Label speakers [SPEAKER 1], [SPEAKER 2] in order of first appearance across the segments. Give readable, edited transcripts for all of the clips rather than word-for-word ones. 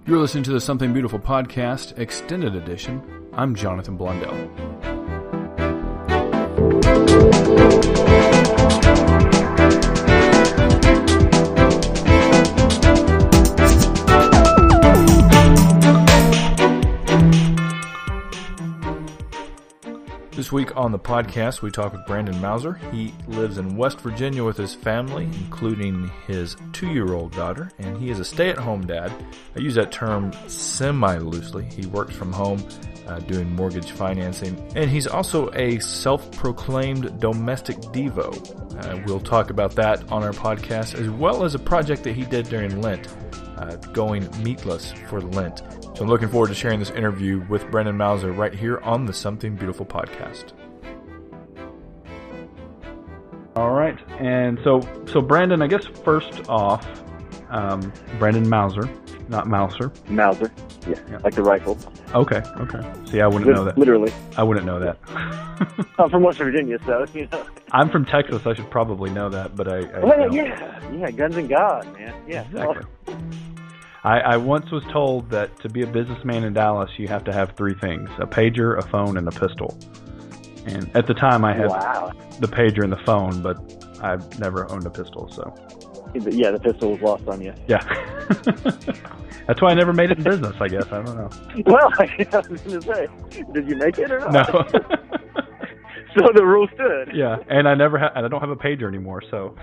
[SPEAKER 1] You're listening to the Something Beautiful podcast, extended edition. I'm Jonathan Blundell. This week on the podcast, we talk with Brandon Mauser. He lives in West Virginia with his family, including his 2-year-old daughter, and he is a stay-at-home dad. I use that term semi-loosely. He works from home doing mortgage financing, and he's also a self-proclaimed domestic devo. We'll talk about that on our podcast, as well as a project that he did during Lent, going meatless for Lent. So I'm looking forward to sharing this interview with Brandon Mauser right here on the Something Beautiful podcast. All right, and so Brandon, I guess first off, Brandon Mauser, not Mouser.
[SPEAKER 2] Mauser, yeah, like the rifle.
[SPEAKER 1] Okay. See, I wouldn't know that.
[SPEAKER 2] Literally.
[SPEAKER 1] I wouldn't know that.
[SPEAKER 2] I'm from West Virginia, so, you know.
[SPEAKER 1] I'm from Texas. I should probably know that, but I
[SPEAKER 2] don't. Yeah, guns and God, man. Yeah,
[SPEAKER 1] exactly. I once was told that to be a businessman in Dallas, you have to have 3 things: a pager, a phone, and a pistol. And at the time, I had the pager and the phone, but I've never owned a pistol, so.
[SPEAKER 2] Yeah, the pistol was lost on you.
[SPEAKER 1] Yeah. That's why I never made it in business, I guess. I don't know.
[SPEAKER 2] Well, I was going to say, did you make it or not?
[SPEAKER 1] No.
[SPEAKER 2] So the rule stood.
[SPEAKER 1] Yeah, and I don't have a pager anymore, so.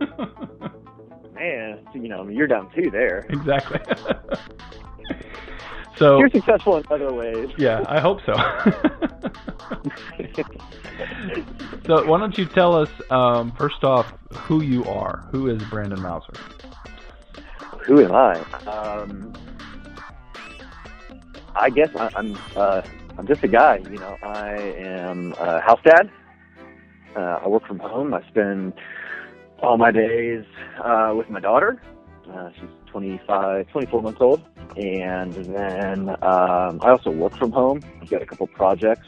[SPEAKER 2] Man, you know, you're down 2 there.
[SPEAKER 1] Exactly. So
[SPEAKER 2] you're successful in other ways.
[SPEAKER 1] Yeah, I hope so. So why don't you tell us, first off, who you are? Who is Brandon Mauser?
[SPEAKER 2] Who am I? I guess I'm just a guy. You know, I am a house dad. I work from home. I spend all my days with my daughter. She's 24 months old. And then I also work from home. I've got a couple projects.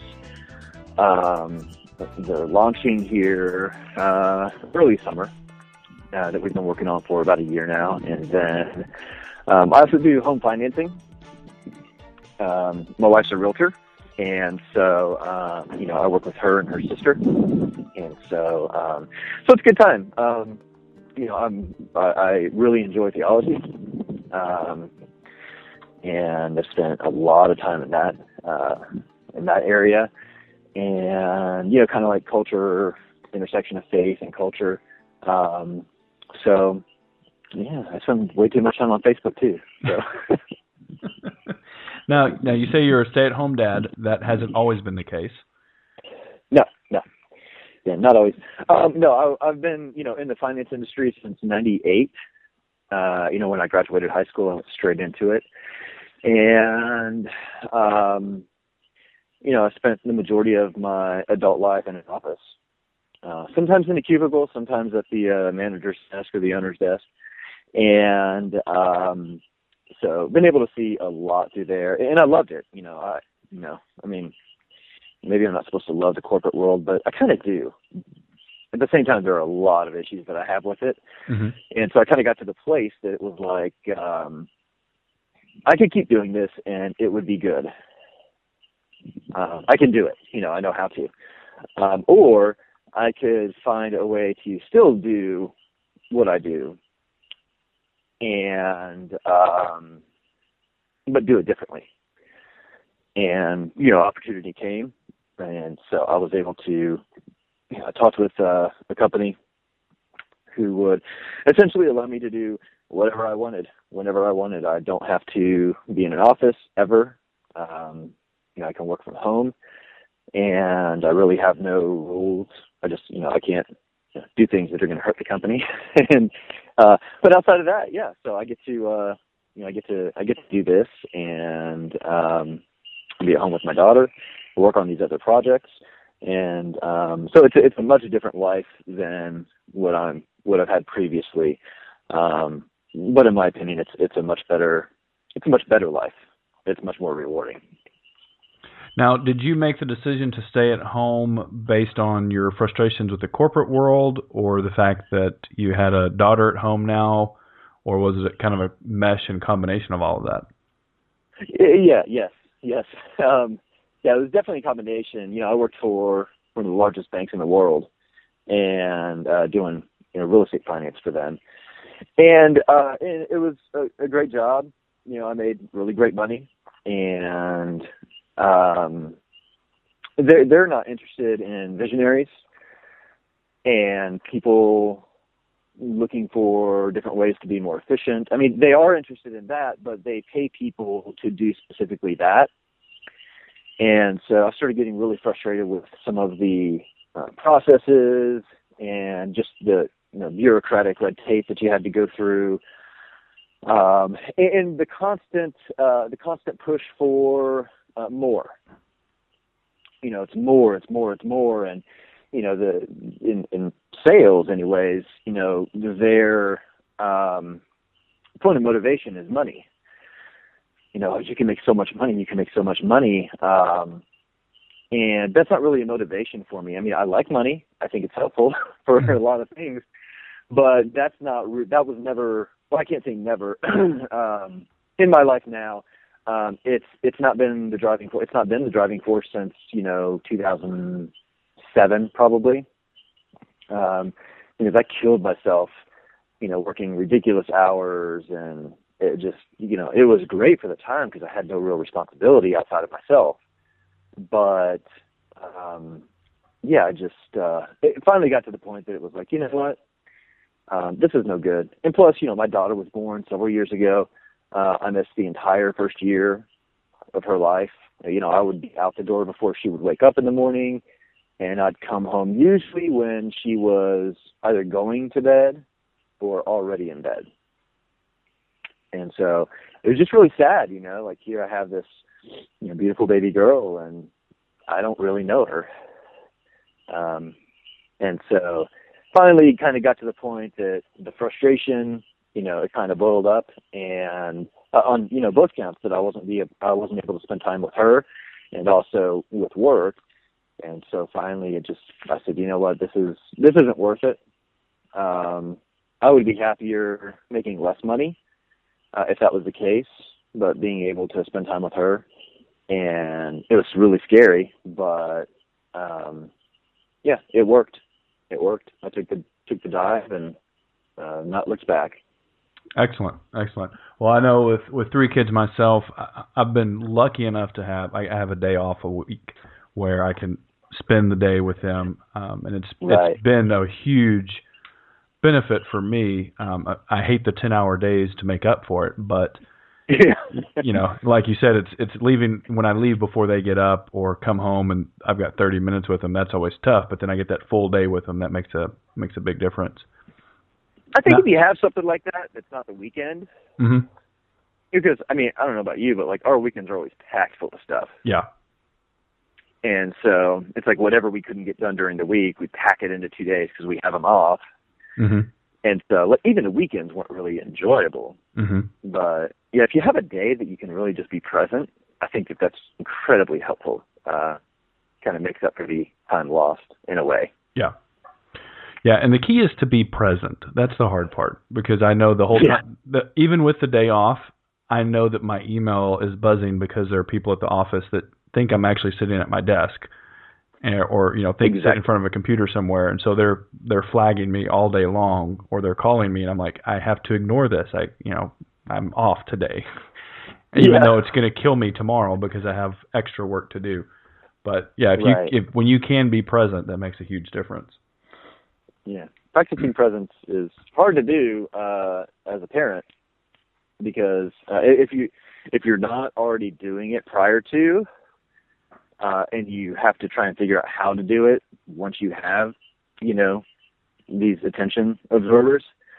[SPEAKER 2] They're launching here early summer that we've been working on for about a year now. And then I also do home financing. My wife's a realtor. And so, you know, I work with her and her sister. And so it's a good time. You know, I really enjoy theology. And I've spent a lot of time in that area. And, you know, kind of like culture, intersection of faith and culture. So, yeah, I spend way too much time on Facebook, too. So.
[SPEAKER 1] Now, you say you're a stay-at-home dad. That hasn't always been the case.
[SPEAKER 2] No. Yeah, not always. No, I've been, you know, in the finance industry since '98. You know, when I graduated high school, I went straight into it. And, you know, I spent the majority of my adult life in an office. Sometimes in a cubicle, sometimes at the manager's desk or the owner's desk. And so been able to see a lot through there. And I loved it. I mean, maybe I'm not supposed to love the corporate world, but I kind of do. At the same time, there are a lot of issues that I have with it. Mm-hmm. And so I kind of got to the place that it was like, I could keep doing this and it would be good. I can do it. You know, I know how to. Or I could find a way to still do what I do and, but do it differently. And, you know, opportunity came. And so I was able to, you know, I talked with a company who would essentially allow me to do whatever I wanted, whenever I wanted. I don't have to be in an office ever. You know, I can work from home, and I really have no rules. I just, you know, I can't do things that are going to hurt the company. And but outside of that, yeah. So I get to, you know, I get to do this and be at home with my daughter, work on these other projects, and so it's a much different life than what I've had previously. But in my opinion, it's a much better life. It's much more rewarding.
[SPEAKER 1] Now, did you make the decision to stay at home based on your frustrations with the corporate world, or the fact that you had a daughter at home now, or was it kind of a mesh and combination of all of that?
[SPEAKER 2] Yeah, yes. Yeah, it was definitely a combination. I worked for one of the largest banks in the world, and doing real estate finance for them, and it was a great job. I made really great money, and they're not interested in visionaries and people looking for different ways to be more efficient. I mean, they are interested in that, but they pay people to do specifically that. And so I started getting really frustrated with some of the processes and just the bureaucratic red tape that you had to go through, and the constant push for more. It's more, and in sales, anyways. Their point of motivation is money. You can make so much money. And that's not really a motivation for me. I mean, I like money. I think it's helpful for a lot of things, but that was never, well, I can't say never, in my life now. It's not been the driving force. It's not been the driving force since, 2007, probably. Because I killed myself, working ridiculous hours, and it just, it was great for the time because I had no real responsibility outside of myself. But, it finally got to the point that it was like, you know what, this is no good. And plus, my daughter was born several years ago. I missed the entire first year of her life. I would be out the door before she would wake up in the morning, and I'd come home usually when she was either going to bed or already in bed. And so it was just really sad, like here I have this, beautiful baby girl, and I don't really know her. And so finally kind of got to the point that the frustration, it kind of boiled up, and on, both counts, that I wasn't able to spend time with her and also with work. And so finally I said, you know what, this isn't worth it. I would be happier making less money, if that was the case, but being able to spend time with her. And it was really scary, but, it worked. I took the dive and, not looked back.
[SPEAKER 3] Excellent. Well, I know with 3 kids myself, I've been lucky enough to have a day off a week where I can spend the day with them, and it's been a huge benefit for me. I hate the 10-hour days to make up for it, but like you said, it's leaving when I leave before they get up or come home and I've got 30 minutes with them. That's always tough, but then I get that full day with them. That makes a big difference.
[SPEAKER 2] I think if you have something like that, it's not the weekend.
[SPEAKER 3] Mm-hmm.
[SPEAKER 2] Because, I mean, I don't know about you, but like our weekends are always packed full of stuff.
[SPEAKER 3] Yeah.
[SPEAKER 2] And so it's like whatever we couldn't get done during the week, we pack it into 2 days because we have them off.
[SPEAKER 3] Mm-hmm.
[SPEAKER 2] And so even the weekends weren't really enjoyable.
[SPEAKER 3] Mm-hmm.
[SPEAKER 2] But yeah, if you have a day that you can really just be present, I think that's incredibly helpful. Kind of makes up for the time lost in a way.
[SPEAKER 3] Yeah. Yeah, and the key is to be present. That's the hard part, because I know the whole time, even with the day off, I know that my email is buzzing because there are people at the office that think I'm actually sitting at my desk, or think sitting in front of a computer somewhere, and so they're flagging me all day long, or they're calling me, and I'm like, I have to ignore this. I'm off today, even though it's going to kill me tomorrow because I have extra work to do. But yeah, when you can be present, that makes a huge difference.
[SPEAKER 2] Yeah, practicing presence is hard to do as a parent, because if you're not already doing it prior to, and you have to try and figure out how to do it once you have, these attention absorbers,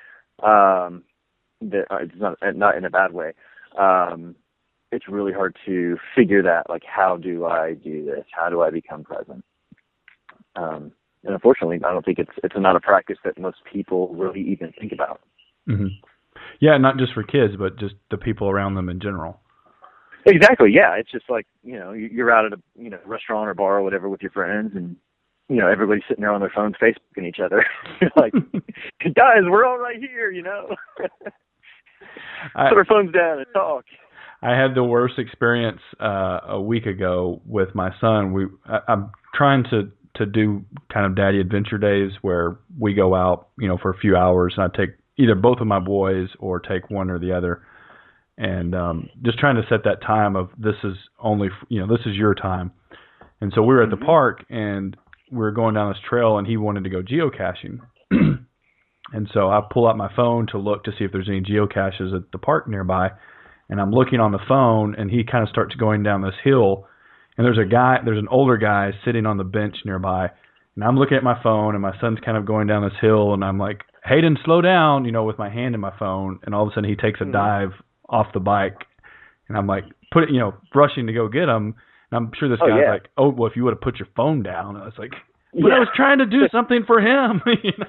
[SPEAKER 2] it's not in a bad way. It's really hard to figure that, like, how do I do this? How do I become present? And unfortunately, I don't think it's not a practice that most people really even think about.
[SPEAKER 3] Mm-hmm. Yeah, not just for kids, but just the people around them in general.
[SPEAKER 2] Exactly. Yeah, it's just like you're out at a restaurant or bar or whatever with your friends, and everybody's sitting there on their phones Facebooking each other. You're like, guys, we're all right here. Put our phones down and talk.
[SPEAKER 3] I had the worst experience a week ago with my son. I'm trying to do kind of daddy adventure days where we go out, for a few hours, and I take either both of my boys or take one or the other, and just trying to set that time of this is only, this is your time. And so we were at the park, and we were going down this trail, and he wanted to go geocaching. And so I pull out my phone to look to see if there's any geocaches at the park nearby. And I'm looking on the phone, and he kind of starts going down this hill. And there's an older guy sitting on the bench nearby. And I'm looking at my phone, and my son's kind of going down this hill. And I'm like, Hayden, slow down, with my hand in my phone. And all of a sudden he takes a dive off the bike. And I'm like, rushing to go get him. And I'm sure this guy's like, oh, well, if you would have put your phone down. I was like, but I was trying to do something for him.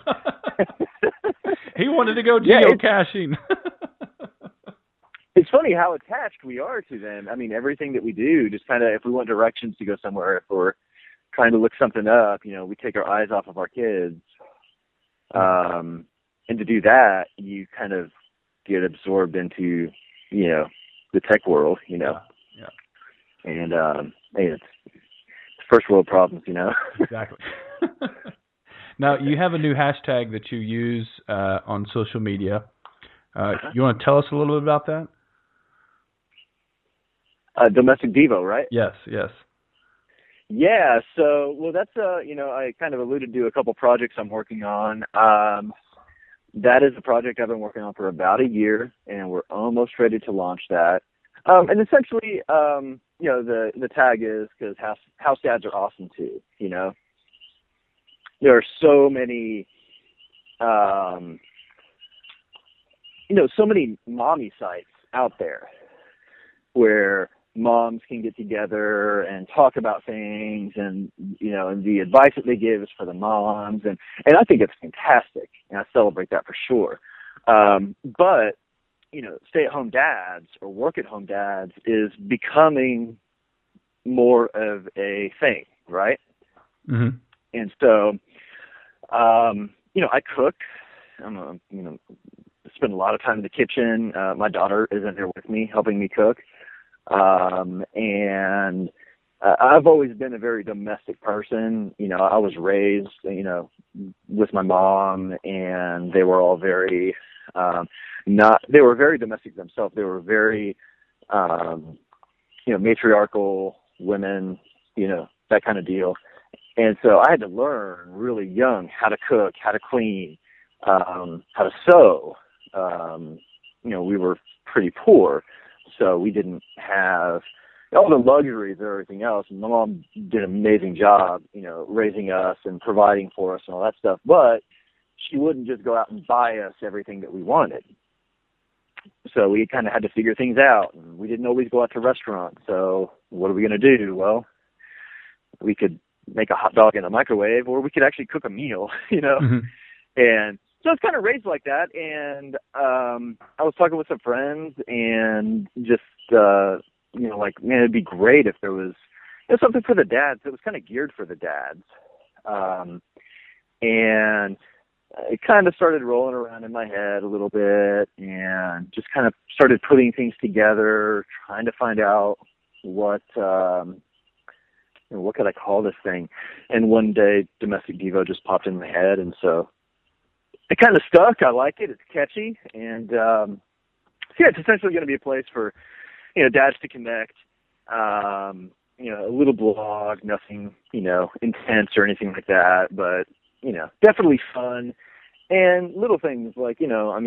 [SPEAKER 3] He wanted to go geocaching.
[SPEAKER 2] It's funny how attached we are to them. I mean, everything that we do, just kind of, if we want directions to go somewhere, if we're trying to look something up, we take our eyes off of our kids. And to do that, you kind of get absorbed into, the tech world, Yeah. And, it's first world problems,
[SPEAKER 3] Exactly. Now, you have a new hashtag that you use on social media. You want to tell us a little bit about that?
[SPEAKER 2] Domestic Devo, right?
[SPEAKER 3] Yes.
[SPEAKER 2] Yeah, so, well, that's, I kind of alluded to a couple projects I'm working on. That is a project I've been working on for about a year, and we're almost ready to launch that. And essentially, the tag is because house dads are awesome too, There are so many, so many mommy sites out there where moms can get together and talk about things, and and the advice that they give is for the moms, and I think it's fantastic, and I celebrate that for sure. But stay-at-home dads or work-at-home dads is becoming more of a thing, right?
[SPEAKER 3] Mm-hmm.
[SPEAKER 2] And so, I cook. I'm spend a lot of time in the kitchen. My daughter is in there with me, helping me cook. And I've always been a very domestic person. I was raised, with my mom, and they were all very, they were very domestic themselves. They were very, matriarchal women, that kind of deal. And so I had to learn really young how to cook, how to clean, how to sew. We were pretty poor, so we didn't have all the luxuries or everything else. And my mom did an amazing job, raising us and providing for us and all that stuff. But she wouldn't just go out and buy us everything that we wanted. So we kind of had to figure things out. And we didn't always go out to restaurants. So what are we going to do? Well, we could make a hot dog in a microwave, or we could actually cook a meal,
[SPEAKER 3] Mm-hmm.
[SPEAKER 2] And so it's kind of raised like that. And I was talking with some friends, and just, like, man, it'd be great if there was something for the dads. It was kind of geared for the dads. And it kind of started rolling around in my head a little bit, and just kind of started putting things together, trying to find out what could I call this thing? And one day, Domestic Devo just popped in my head, and so it kind of stuck. I like it. It's catchy. And, it's essentially going to be a place for, dads to connect, a little blog, nothing, intense or anything like that, but, definitely fun. And little things like,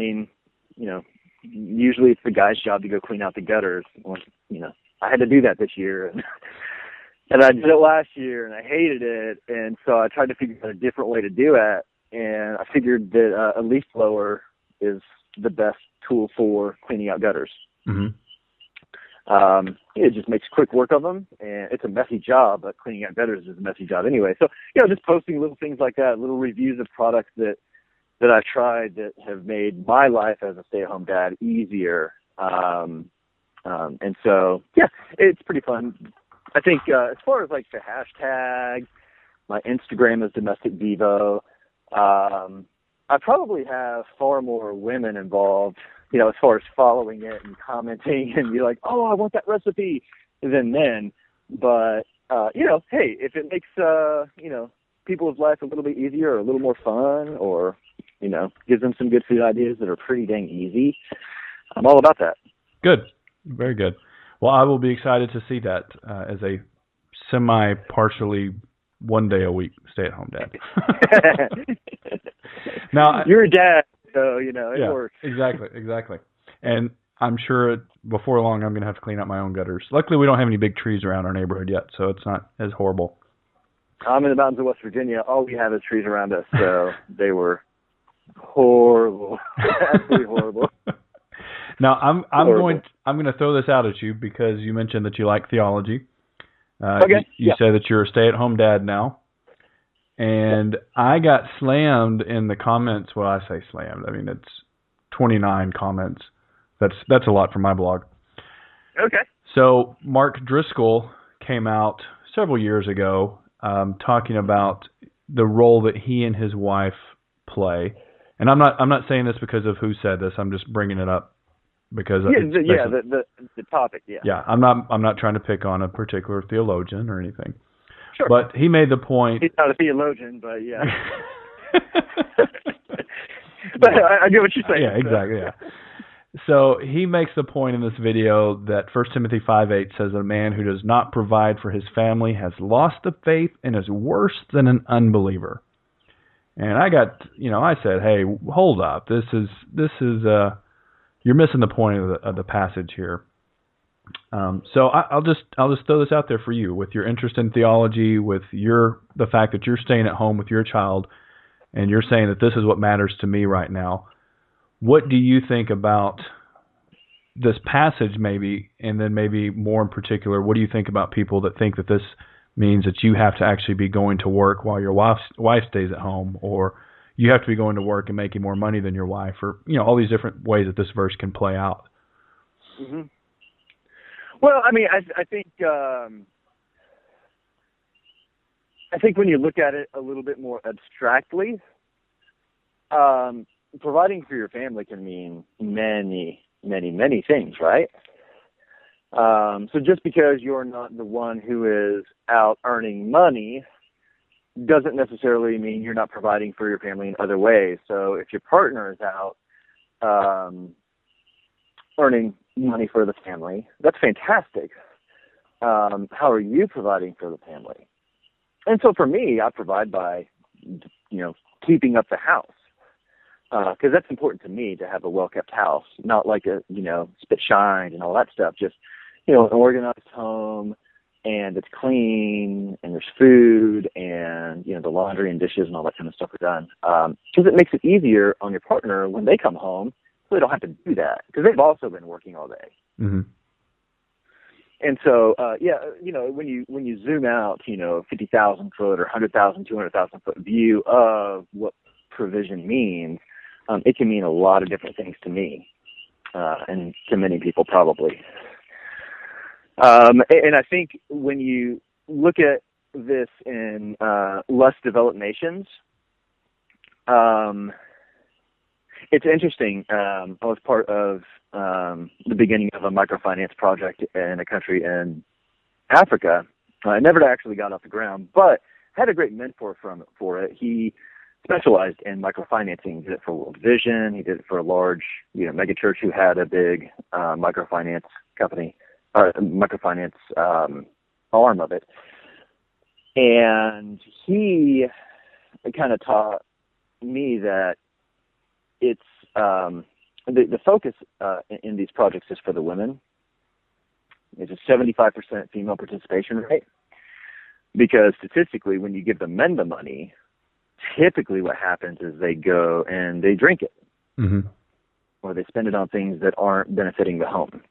[SPEAKER 2] usually it's the guy's job to go clean out the gutters. Well, I had to do that this year, and I did it last year, and I hated it, and so I tried to figure out a different way to do it, and I figured that a leaf blower is the best tool for cleaning out gutters.
[SPEAKER 3] Mm-hmm.
[SPEAKER 2] It just makes quick work of them, and it's a messy job, but cleaning out gutters is a messy job anyway. So, just posting little things like that, little reviews of products that I've tried that have made my life as a stay-at-home dad easier. And so, it's pretty fun. I think as far as like the hashtag, my Instagram is Domestic Devo. I probably have far more women involved as far as following it and commenting and be like, oh, I want that recipe, then. But, hey, if it makes, people's life a little bit easier or a little more fun or, gives them some good food ideas that are pretty dang easy, I'm all about that.
[SPEAKER 3] Good. Very good. Well, I will be excited to see that as a partially one day a week stay-at-home dad. Now,
[SPEAKER 2] you're a dad, so, it works.
[SPEAKER 3] Exactly. And I'm sure before long I'm going to have to clean up my own gutters. Luckily, we don't have any big trees around our neighborhood yet, so it's not as horrible.
[SPEAKER 2] I'm in the mountains of West Virginia. All we have is trees around us, so they were horrible. Absolutely horrible.
[SPEAKER 3] Now, I'm going to throw this out at you because you mentioned that you like theology.
[SPEAKER 2] Okay.
[SPEAKER 3] You said that you're a stay-at-home dad now. And I got slammed in the comments. Well, I say slammed. I mean, it's 29 comments. That's a lot for my blog.
[SPEAKER 2] Okay.
[SPEAKER 3] So Mark Driscoll came out several years ago talking about the role that he and his wife play. And I'm not saying this because of who said this. I'm just bringing it up because
[SPEAKER 2] the topic. Yeah.
[SPEAKER 3] Yeah. I'm not trying to pick on a particular theologian or anything.
[SPEAKER 2] Sure.
[SPEAKER 3] But he made the point.
[SPEAKER 2] He's not a theologian, but yeah. But I get what you're saying.
[SPEAKER 3] Yeah, exactly. Yeah. So he makes the point in this video that 1 Timothy 5:8 says a man who does not provide for his family has lost the faith and is worse than an unbeliever. And I said, hey, hold up. This is you're missing the point of the passage here. So I'll just throw this out there for you with your interest in theology, with the fact that you're staying at home with your child, and you're saying that this is what matters to me right now. What do you think about this passage, maybe, and then maybe more in particular, what do you think about people that think that this means that you have to actually be going to work while your wife stays at home, or you have to be going to work and making more money than your wife, or all these different ways that this verse can play out?
[SPEAKER 2] Mm-hmm. Well, I mean, I think when you look at it a little bit more abstractly, providing for your family can mean many, many, many things, right? So just because you're not the one who is out earning money doesn't necessarily mean you're not providing for your family in other ways. So if your partner is out earning money for the family, that's fantastic. How are you providing for the family? And so for me, I provide by, keeping up the house. Because that's important to me, to have a well-kept house, not like spit shined and all that stuff. Just, an organized home, and it's clean, and there's food, and, the laundry and dishes and all that kind of stuff are done. Because it makes it easier on your partner when they come home, so they don't have to do that, because they've also been working all day.
[SPEAKER 3] Mm-hmm.
[SPEAKER 2] And so, when you zoom out, 50,000 foot or 100,000, 200,000 foot view of what provision means, it can mean a lot of different things to me, and to many people probably. And I think when you look at this in less developed nations, it's interesting. I was part of the beginning of a microfinance project in a country in Africa. I never actually got off the ground, but had a great mentor for it. He specialized in microfinancing. He did it for World Vision. He did it for a large, mega church who had a big microfinance company, microfinance arm of it. And he kind of taught me that it's the focus in these projects is for the women. It's a 75% female participation rate, because statistically, when you give the men the money, typically what happens is they go and they drink it,
[SPEAKER 3] mm-hmm.
[SPEAKER 2] or they spend it on things that aren't benefiting the home.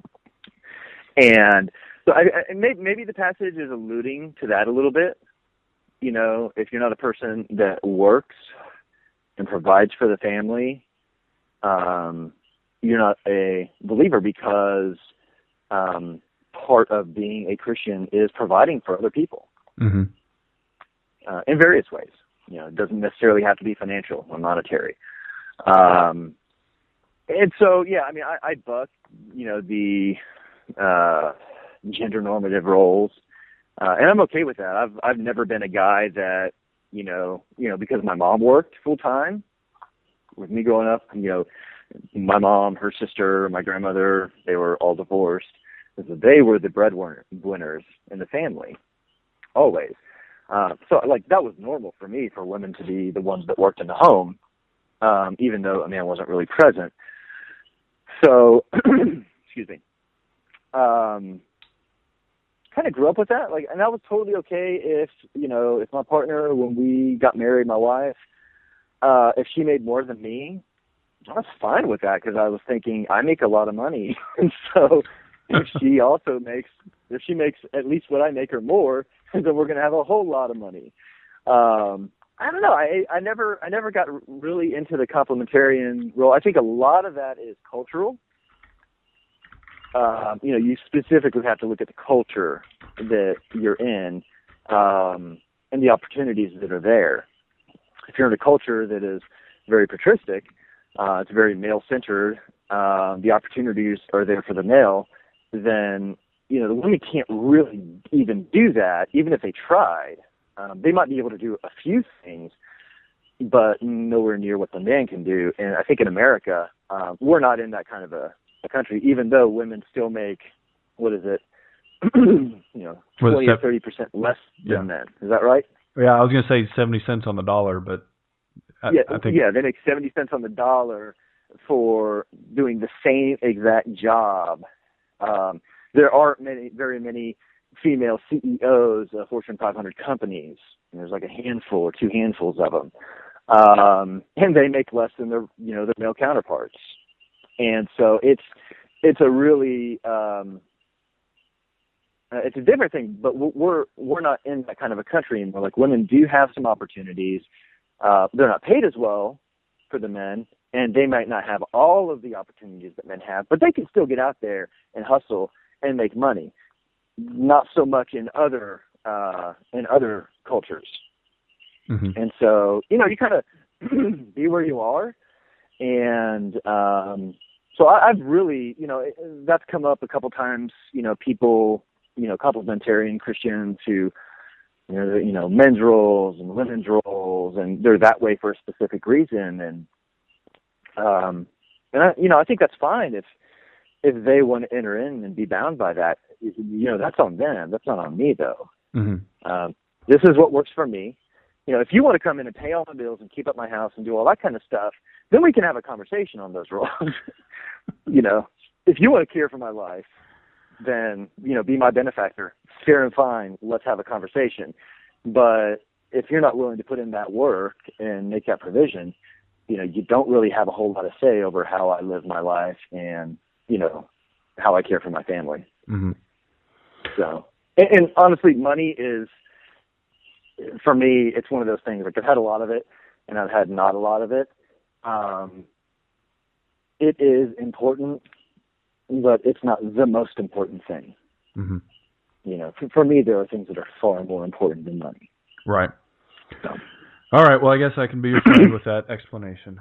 [SPEAKER 2] And so maybe the passage is alluding to that a little bit. If you're not a person that works and provides for the family, you're not a believer, because part of being a Christian is providing for other people,
[SPEAKER 3] mm-hmm.
[SPEAKER 2] In various ways. It doesn't necessarily have to be financial or monetary. And so, yeah, I mean, I buck, the gender normative roles, and I'm okay with that. I've never been a guy that, because my mom worked full time with me growing up. My mom, her sister, my grandmother, they were all divorced. So they were the breadwinners in the family, always. So that was normal for me, for women to be the ones that worked in the home, even though a man wasn't really present. So, excuse me. Kind of grew up with that, and that was totally okay if my partner, when we got married, my wife, if she made more than me, I was fine with that, because I was thinking, I make a lot of money, and so if she makes at least what I make or more, then we're going to have a whole lot of money. I don't know. I never got really into the complementarian role. I think a lot of that is cultural. You specifically have to look at the culture that you're in, and the opportunities that are there. If you're in a culture that is very patristic, it's very male-centered, the opportunities are there for the male, then, the women can't really even do that, even if they tried. They might be able to do a few things, but nowhere near what the man can do. And I think in America, we're not in that kind of a country, even though women still make, 20 or 30% less than men. Is that right?
[SPEAKER 3] Yeah, I was going to say 70 cents on the dollar, but I think...
[SPEAKER 2] Yeah, they make 70 cents on the dollar for doing the same exact job. There aren't very many female CEOs of Fortune 500 companies. And there's like a handful or two handfuls of them. And they make less than their male counterparts. And so it's a really, it's a different thing, but we're not in that kind of a country anymore. Like, women do have some opportunities. They're not paid as well for the men, and they might not have all of the opportunities that men have, but they can still get out there and hustle and make money. Not so much in other cultures. Mm-hmm. And so, you kind of be where you are. And so I've really, that's come up a couple times, people, complementarian Christians who, men's roles and women's roles, and they're that way for a specific reason. And I think that's fine if they want to enter in and be bound by that. That's on them. That's not on me, though. Mm-hmm. This is what works for me. If you want to come in and pay all my bills and keep up my house and do all that kind of stuff, then we can have a conversation on those roles. If you want to care for my life, then, be my benefactor. Fair and fine. Let's have a conversation. But if you're not willing to put in that work and make that provision, you don't really have a whole lot of say over how I live my life and, how I care for my family. Mm-hmm. So, and honestly, money is, for me, it's one of those things. Like, I've had a lot of it, and I've had not a lot of it. It is important, but it's not the most important thing. Mm-hmm. For me, there are things that are far more important than money.
[SPEAKER 3] Right. So. All right. Well, I guess I can be your friend with that explanation.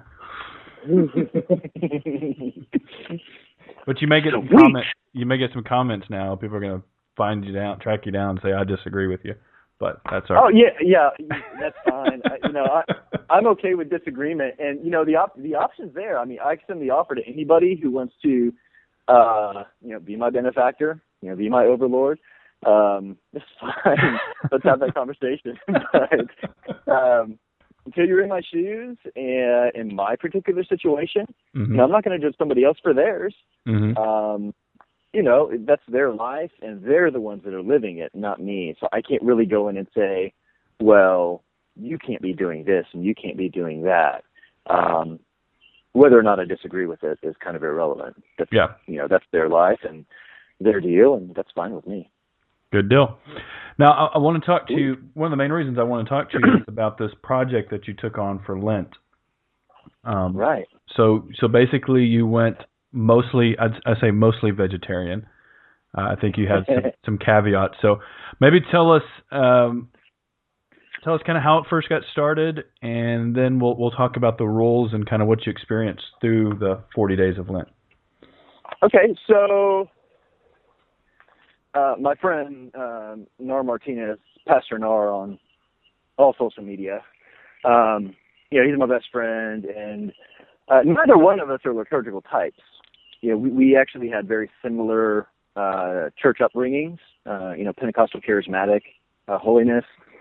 [SPEAKER 3] But you may get some comments. You may get some comments now. People are going to track you down, and say I disagree with you. But that's all right.
[SPEAKER 2] Oh yeah, that's fine. I'm okay with disagreement, and the option's there. I mean, I extend the offer to anybody who wants to, be my benefactor, be my overlord. It's fine. Let's have that conversation. But until you're in my shoes and in my particular situation, mm-hmm. I'm not going to judge somebody else for theirs. Mm-hmm. That's their life, and they're the ones that are living it, not me. So I can't really go in and say, well, you can't be doing this and you can't be doing that. Whether or not I disagree with it is kind of irrelevant. That's their life and their deal, and that's fine with me.
[SPEAKER 3] Good deal. Now, I want to talk to you. One of the main reasons I want to talk to you is about this project that you took on for Lent.
[SPEAKER 2] Right.
[SPEAKER 3] So basically, you went mostly, I say mostly vegetarian. I think you had some caveats. So maybe tell us tell us kind of how it first got started, and then we'll talk about the rules and kind of what you experienced through the 40 days of Lent.
[SPEAKER 2] Okay, so my friend Nar Martinez, Pastor Nar on all social media, he's my best friend, and neither one of us are liturgical types. We actually had very similar church upbringings, Pentecostal charismatic holiness.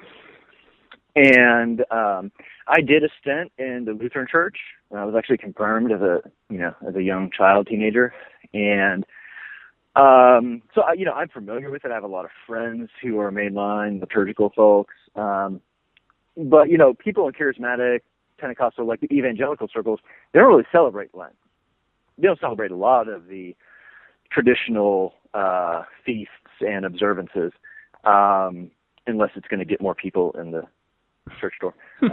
[SPEAKER 2] And I did a stint in the Lutheran Church. I was actually confirmed as a young child, teenager. And so I'm familiar with it. I have a lot of friends who are mainline liturgical folks. But people in charismatic, Pentecostal, like the evangelical circles, they don't really celebrate Lent. They don't celebrate a lot of the traditional feasts and observances, unless it's going to get more people in the church door.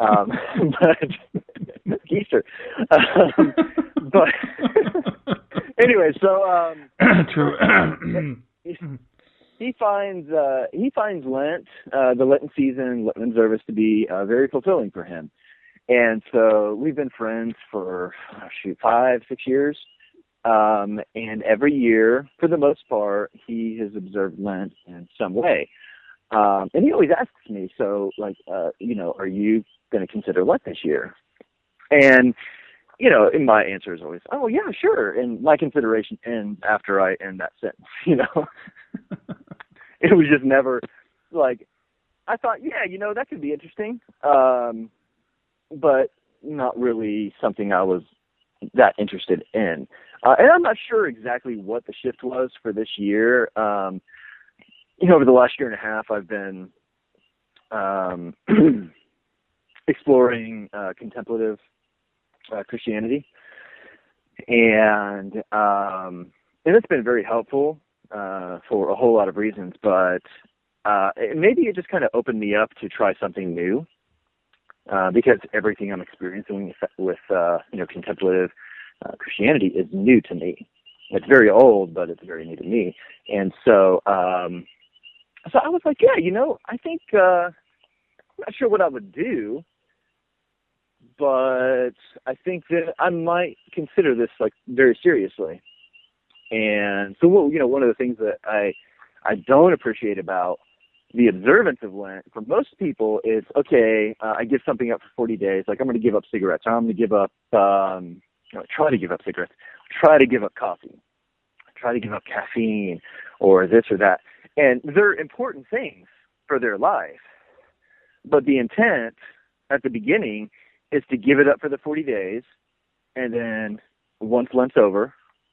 [SPEAKER 2] But Easter. But anyway, so
[SPEAKER 3] True.
[SPEAKER 2] he finds Lent, the Lenten season, Lenten observance, to be very fulfilling for him. And so we've been friends for 5-6 years. And every year, for the most part, he has observed Lent in some way. And he always asks me, so, are you going to consider Lent this year? And, and my answer is always, oh, yeah, sure. And my consideration ends after I end that sentence, It was just never, I thought, yeah, that could be interesting, but not really something I was that interested in. And I'm not sure exactly what the shift was for this year. Over the last year and a half, I've been exploring contemplative Christianity, and it's been very helpful for a whole lot of reasons. But maybe it just kind of opened me up to try something new, because everything I'm experiencing with contemplative Christianity is new to me. It's very old, but it's very new to me. And so so I was like, yeah, I think, I'm not sure what I would do, but I think that I might consider this very seriously. And so, one of the things that I don't appreciate about the observance of Lent, for most people, is, okay, I give something up for 40 days. I'm going to give up cigarettes. I'm going to give up, try to give up cigarettes, try to give up coffee, try to give up caffeine, or this or that. And they're important things for their life. But the intent at the beginning is to give it up for the 40 days, and then once Lent's over,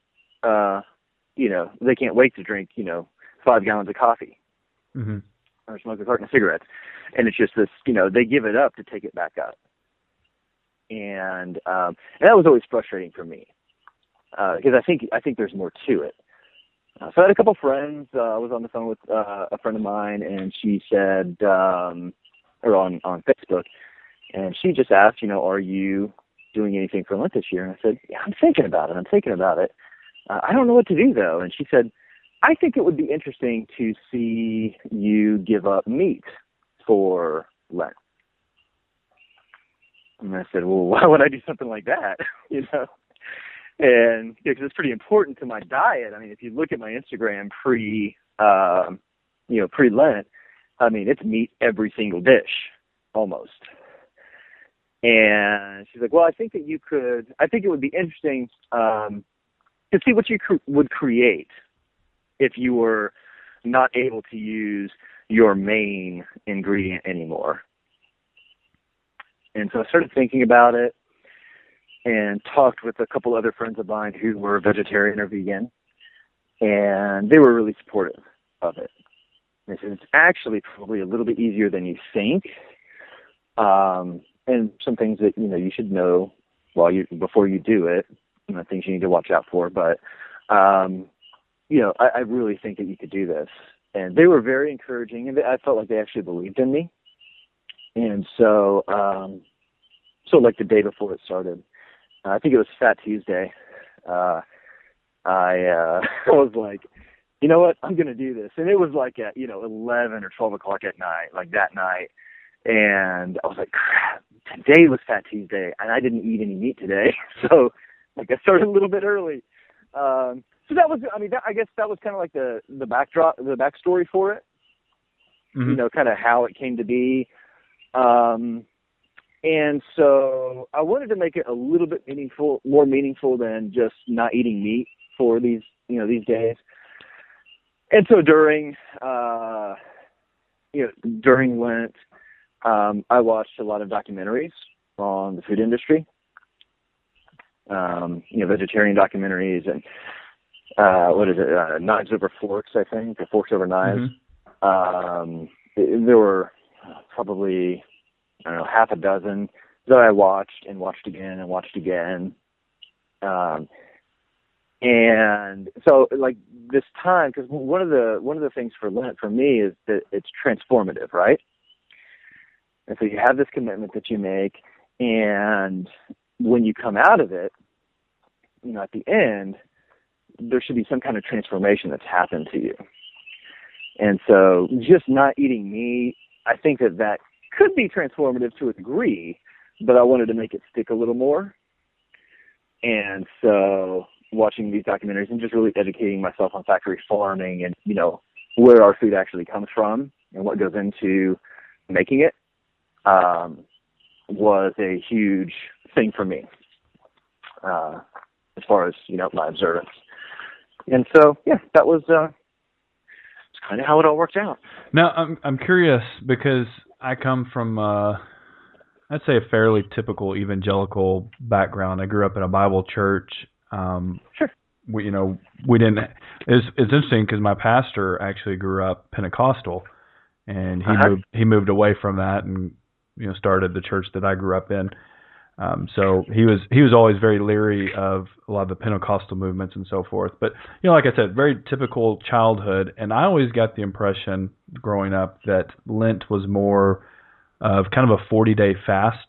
[SPEAKER 2] they can't wait to drink, 5 gallons of coffee,
[SPEAKER 3] Mm-hmm.
[SPEAKER 2] or smoke a carton of cigarettes. And it's just this, they give it up to take it back up. And that was always frustrating for me, because I think there's more to it. So I had a couple friends. I was on the phone with a friend of mine, and she said, or on Facebook, and she just asked, are you doing anything for Lent this year? And I said, yeah, I'm thinking about it. I don't know what to do, though. And she said, I think it would be interesting to see you give up meat for Lent. And I said, well, why would I do something like that? And because it's pretty important to my diet. I mean, if you look at my Instagram pre-Lent, it's meat every single dish, almost. And she's like, well, I think it would be interesting to see what you would create if you were not able to use your main ingredient anymore. And so I started thinking about it, and talked with a couple other friends of mine who were vegetarian or vegan, and they were really supportive of it. They said, it's actually probably a little bit easier than you think, and some things that you should know before you do it, things you need to watch out for. But I really think that you could do this, and they were very encouraging, and I felt like they actually believed in me. And so, the day before it started, I think it was Fat Tuesday, I was like, you know what, I'm going to do this. And it was at 11 or 12 o'clock at night, that night. And I was like, crap, today was Fat Tuesday, and I didn't eat any meat today. So, like, I started a little bit early. So that was, I mean, I guess that was kind of like the backstory for it.
[SPEAKER 3] Mm-hmm.
[SPEAKER 2] You know, kind of how it came to be. And so I wanted to make it a little bit more meaningful than just not eating meat for these days. And so during Lent, I watched a lot of documentaries on the food industry, vegetarian documentaries and, Knives Over Forks, I think, or Forks Over Knives. Mm-hmm. There were probably, I don't know, half a dozen that I watched and watched again and watched again. And so, like, this time, because one of the things for Lent for me is that it's transformative, right? And so you have this commitment that you make, and when you come out of it, you know, at the end, there should be some kind of transformation that's happened to you. And so just not eating meat, I think that could be transformative to a degree, but I wanted to make it stick a little more. And so watching these documentaries and just really educating myself on factory farming and, you know, where our food actually comes from and what goes into making it was a huge thing for me as far as, you know, my observance. And so, yeah, that was kind of how it all worked out.
[SPEAKER 3] Now, I'm curious because I come from, I'd say, a fairly typical evangelical background. I grew up in a Bible church.
[SPEAKER 2] Sure.
[SPEAKER 3] We didn't. It's interesting because my pastor actually grew up Pentecostal, and he moved away from that and, you know, started the church that I grew up in. So he was always very leery of a lot of the Pentecostal movements and so forth. But, you know, like I said, very typical childhood. And I always got the impression growing up that Lent was more of kind of a 40-day fast,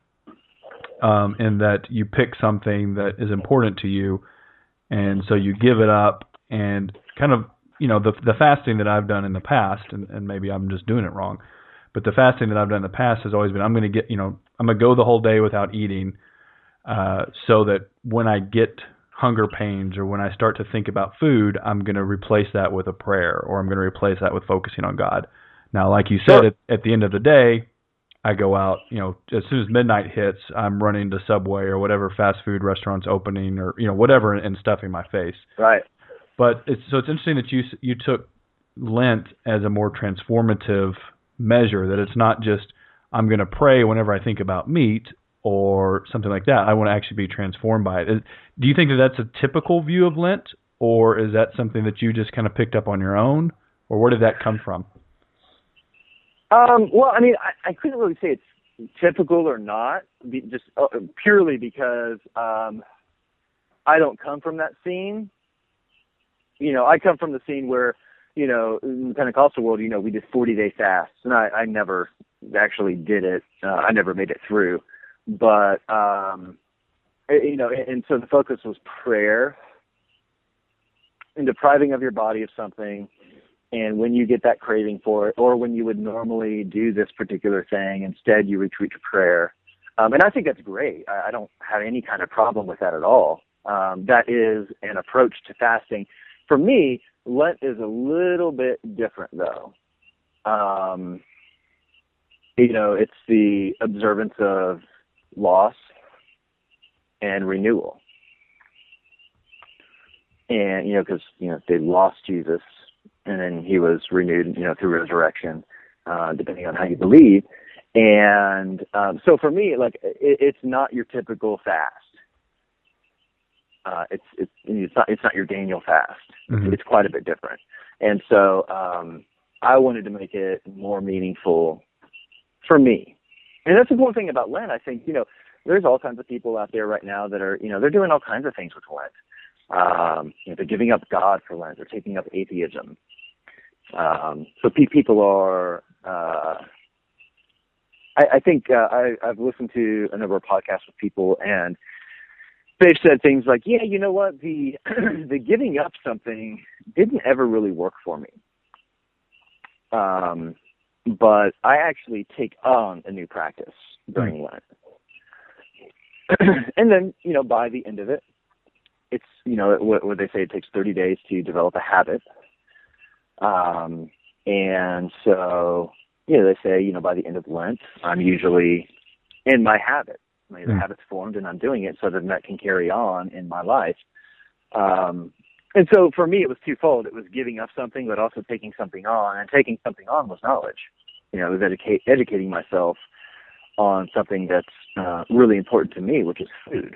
[SPEAKER 3] in that you pick something that is important to you, and so you give it up. And kind of, you know, the fasting that I've done in the past, and maybe I'm just doing it wrong, but the fasting that I've done in the past has always been, I'm going to go the whole day without eating, so that when I get hunger pains or when I start to think about food, I'm going to replace that with a prayer, or I'm going to replace that with focusing on God. Now, like you said,
[SPEAKER 2] Sure.
[SPEAKER 3] at the end of the day, I go out, you know, as soon as midnight hits, I'm running to Subway or whatever fast food restaurant's opening, or, you know, whatever, and stuffing my face.
[SPEAKER 2] Right.
[SPEAKER 3] But it's interesting that you took Lent as a more transformative measure, that it's not just, I'm going to pray whenever I think about meat or something like that. I want to actually be transformed by it. Do you think that that's a typical view of Lent, or is that something that you just kind of picked up on your own, or where did that come from?
[SPEAKER 2] Well, I mean, I couldn't really say it's typical or not, just purely because I don't come from that scene. You know, I come from the scene where, you know, in the Pentecostal world, you know, we did 40-day fasts, and I never actually did it. I never made it through. But, you know, and so the focus was prayer and depriving of your body of something. And when you get that craving for it, or when you would normally do this particular thing, instead you retreat to prayer. And I think that's great. I don't have any kind of problem with that at all. That is an approach to fasting. For me, Lent is a little bit different, though. You know, it's the observance of loss and renewal. And, you know, because, you know, they lost Jesus, and then he was renewed, you know, through resurrection, depending on how you believe. And so for me, like, it's not your typical fast. It's not your Daniel fast. Mm-hmm. It's quite a bit different. And so I wanted to make it more meaningful for me. And that's the one thing about Lent. I think, you know, there's all kinds of people out there right now that are, you know, they're doing all kinds of things with Lent. You know, they're giving up God for Lent. They're taking up atheism. So people are, I think I've listened to a number of podcasts with people, and they've said things like, yeah, you know what, the giving up something didn't ever really work for me. but I actually take on a new practice during Lent. And then, by the end of it, it's, what they say, it takes 30 days to develop a habit. And so, they say, by the end of Lent, I'm usually in my habit. The habit's formed and I'm doing it so that can carry on in my life. And so for me, it was twofold. It was giving up something, but also taking something on. And taking something on was knowledge. It was educating myself on something that's really important to me, which is food.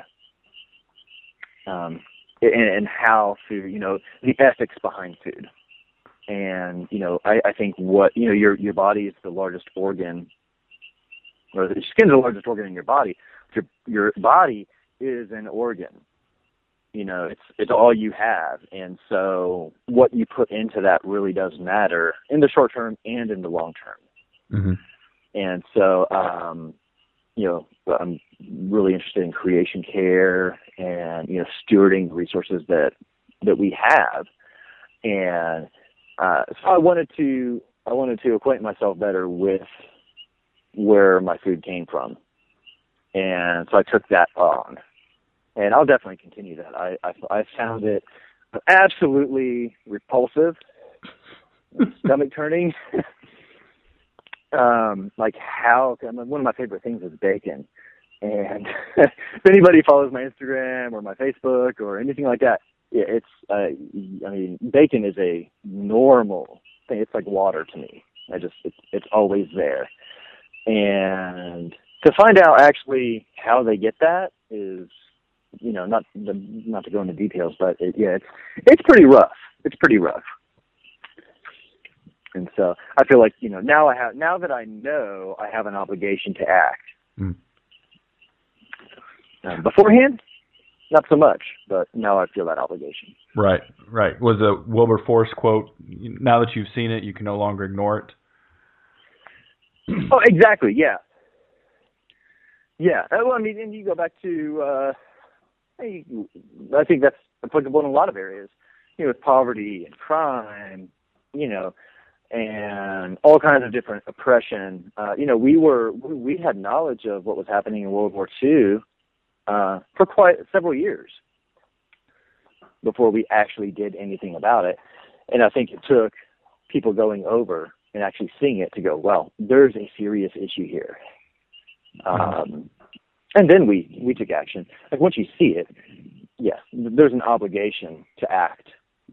[SPEAKER 2] And how food, the ethics behind food. And, I think your body is the largest organ, or the skin is the largest organ in your body. Your body is an organ. It's all you have. And so what you put into that really does matter in the short term and in the long term.
[SPEAKER 3] Mm-hmm.
[SPEAKER 2] And so, I'm really interested in creation care and, stewarding the resources that we have. And so I wanted to acquaint myself better with where my food came from. And so I took that on. And I'll definitely continue that. I found it absolutely repulsive, stomach turning. One of my favorite things is bacon. And if anybody follows my Instagram or my Facebook or anything like that, bacon is a normal thing. It's like water to me. It's always there. And to find out actually how they get that is, not to go into details, but it's pretty rough. It's pretty rough. And so I feel like, now that I know, I have an obligation to act. Beforehand, not so much, but now I feel that obligation.
[SPEAKER 3] Right. Was a Wilberforce quote, now that you've seen it, you can no longer ignore it?
[SPEAKER 2] Oh, exactly, yeah. Yeah, well, and you go back to, I think that's applicable in a lot of areas, with poverty and crime, and all kinds of different oppression. We had knowledge of what was happening in World War II for quite several years before we actually did anything about it. And I think it took people going over and actually seeing it to go, well, there's a serious issue here. And then we took action. Like once you see it, yes, there's an obligation to act.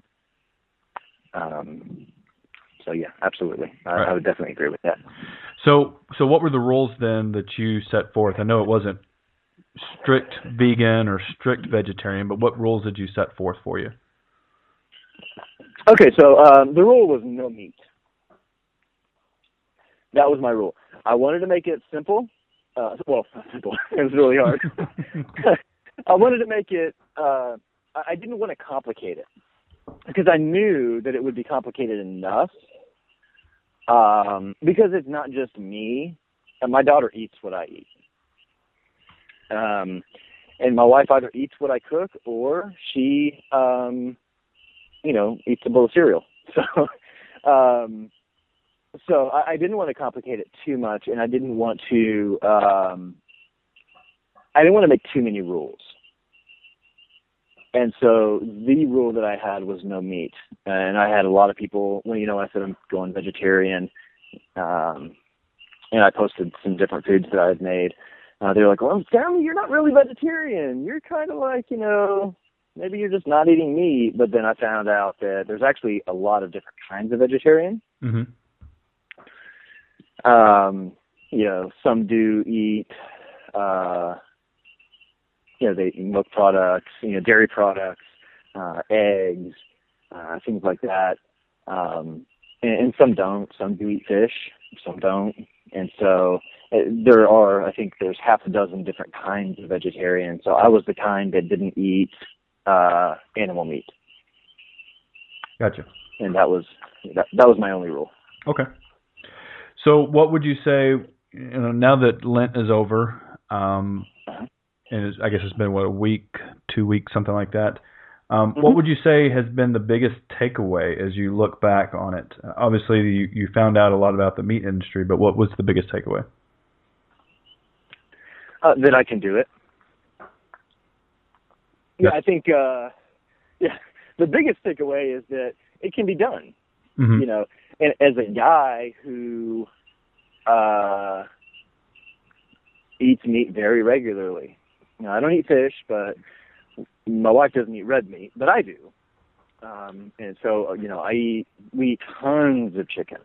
[SPEAKER 2] So yeah, absolutely.
[SPEAKER 3] Right.
[SPEAKER 2] I would definitely agree with that.
[SPEAKER 3] So what were the rules then that you set forth? I know it wasn't strict vegan or strict vegetarian, but what rules did you set forth for you?
[SPEAKER 2] Okay, so the rule was no meat. That was my rule. I wanted to make it simple. Simple. It was really hard. I wanted to make it, I didn't want to complicate it because I knew that it would be complicated enough because it's not just me. My daughter eats what I eat. And my wife either eats what I cook or she, eats a bowl of cereal. So I didn't want to complicate it too much, and I didn't want to make too many rules. And so the rule that I had was no meat. And I had a lot of people, I said I'm going vegetarian, and I posted some different foods that I had made. They were like, well, Stanley, you're not really vegetarian. You're kind of like, maybe you're just not eating meat. But then I found out that there's actually a lot of different kinds of vegetarian.
[SPEAKER 3] Mm-hmm.
[SPEAKER 2] Some do eat, they eat milk products, dairy products, eggs, things like that. And some don't. Some do eat fish, some don't. And so there's half a dozen different kinds of vegetarian. So I was the kind that didn't eat animal meat.
[SPEAKER 3] Gotcha.
[SPEAKER 2] And that was my only rule.
[SPEAKER 3] Okay. So what would you say, now that Lent is over, and I guess it's been, a week, 2 weeks, something like that, What would you say has been the biggest takeaway as you look back on it? Obviously, you found out a lot about the meat industry, but what was the biggest takeaway?
[SPEAKER 2] That I can do it. Yeah, I think, the biggest takeaway is that it can be done.
[SPEAKER 3] Mm-hmm.
[SPEAKER 2] You know, and as a guy who eats meat very regularly, you know, I don't eat fish, but my wife doesn't eat red meat, but I do. And so, you know, we eat tons of chicken.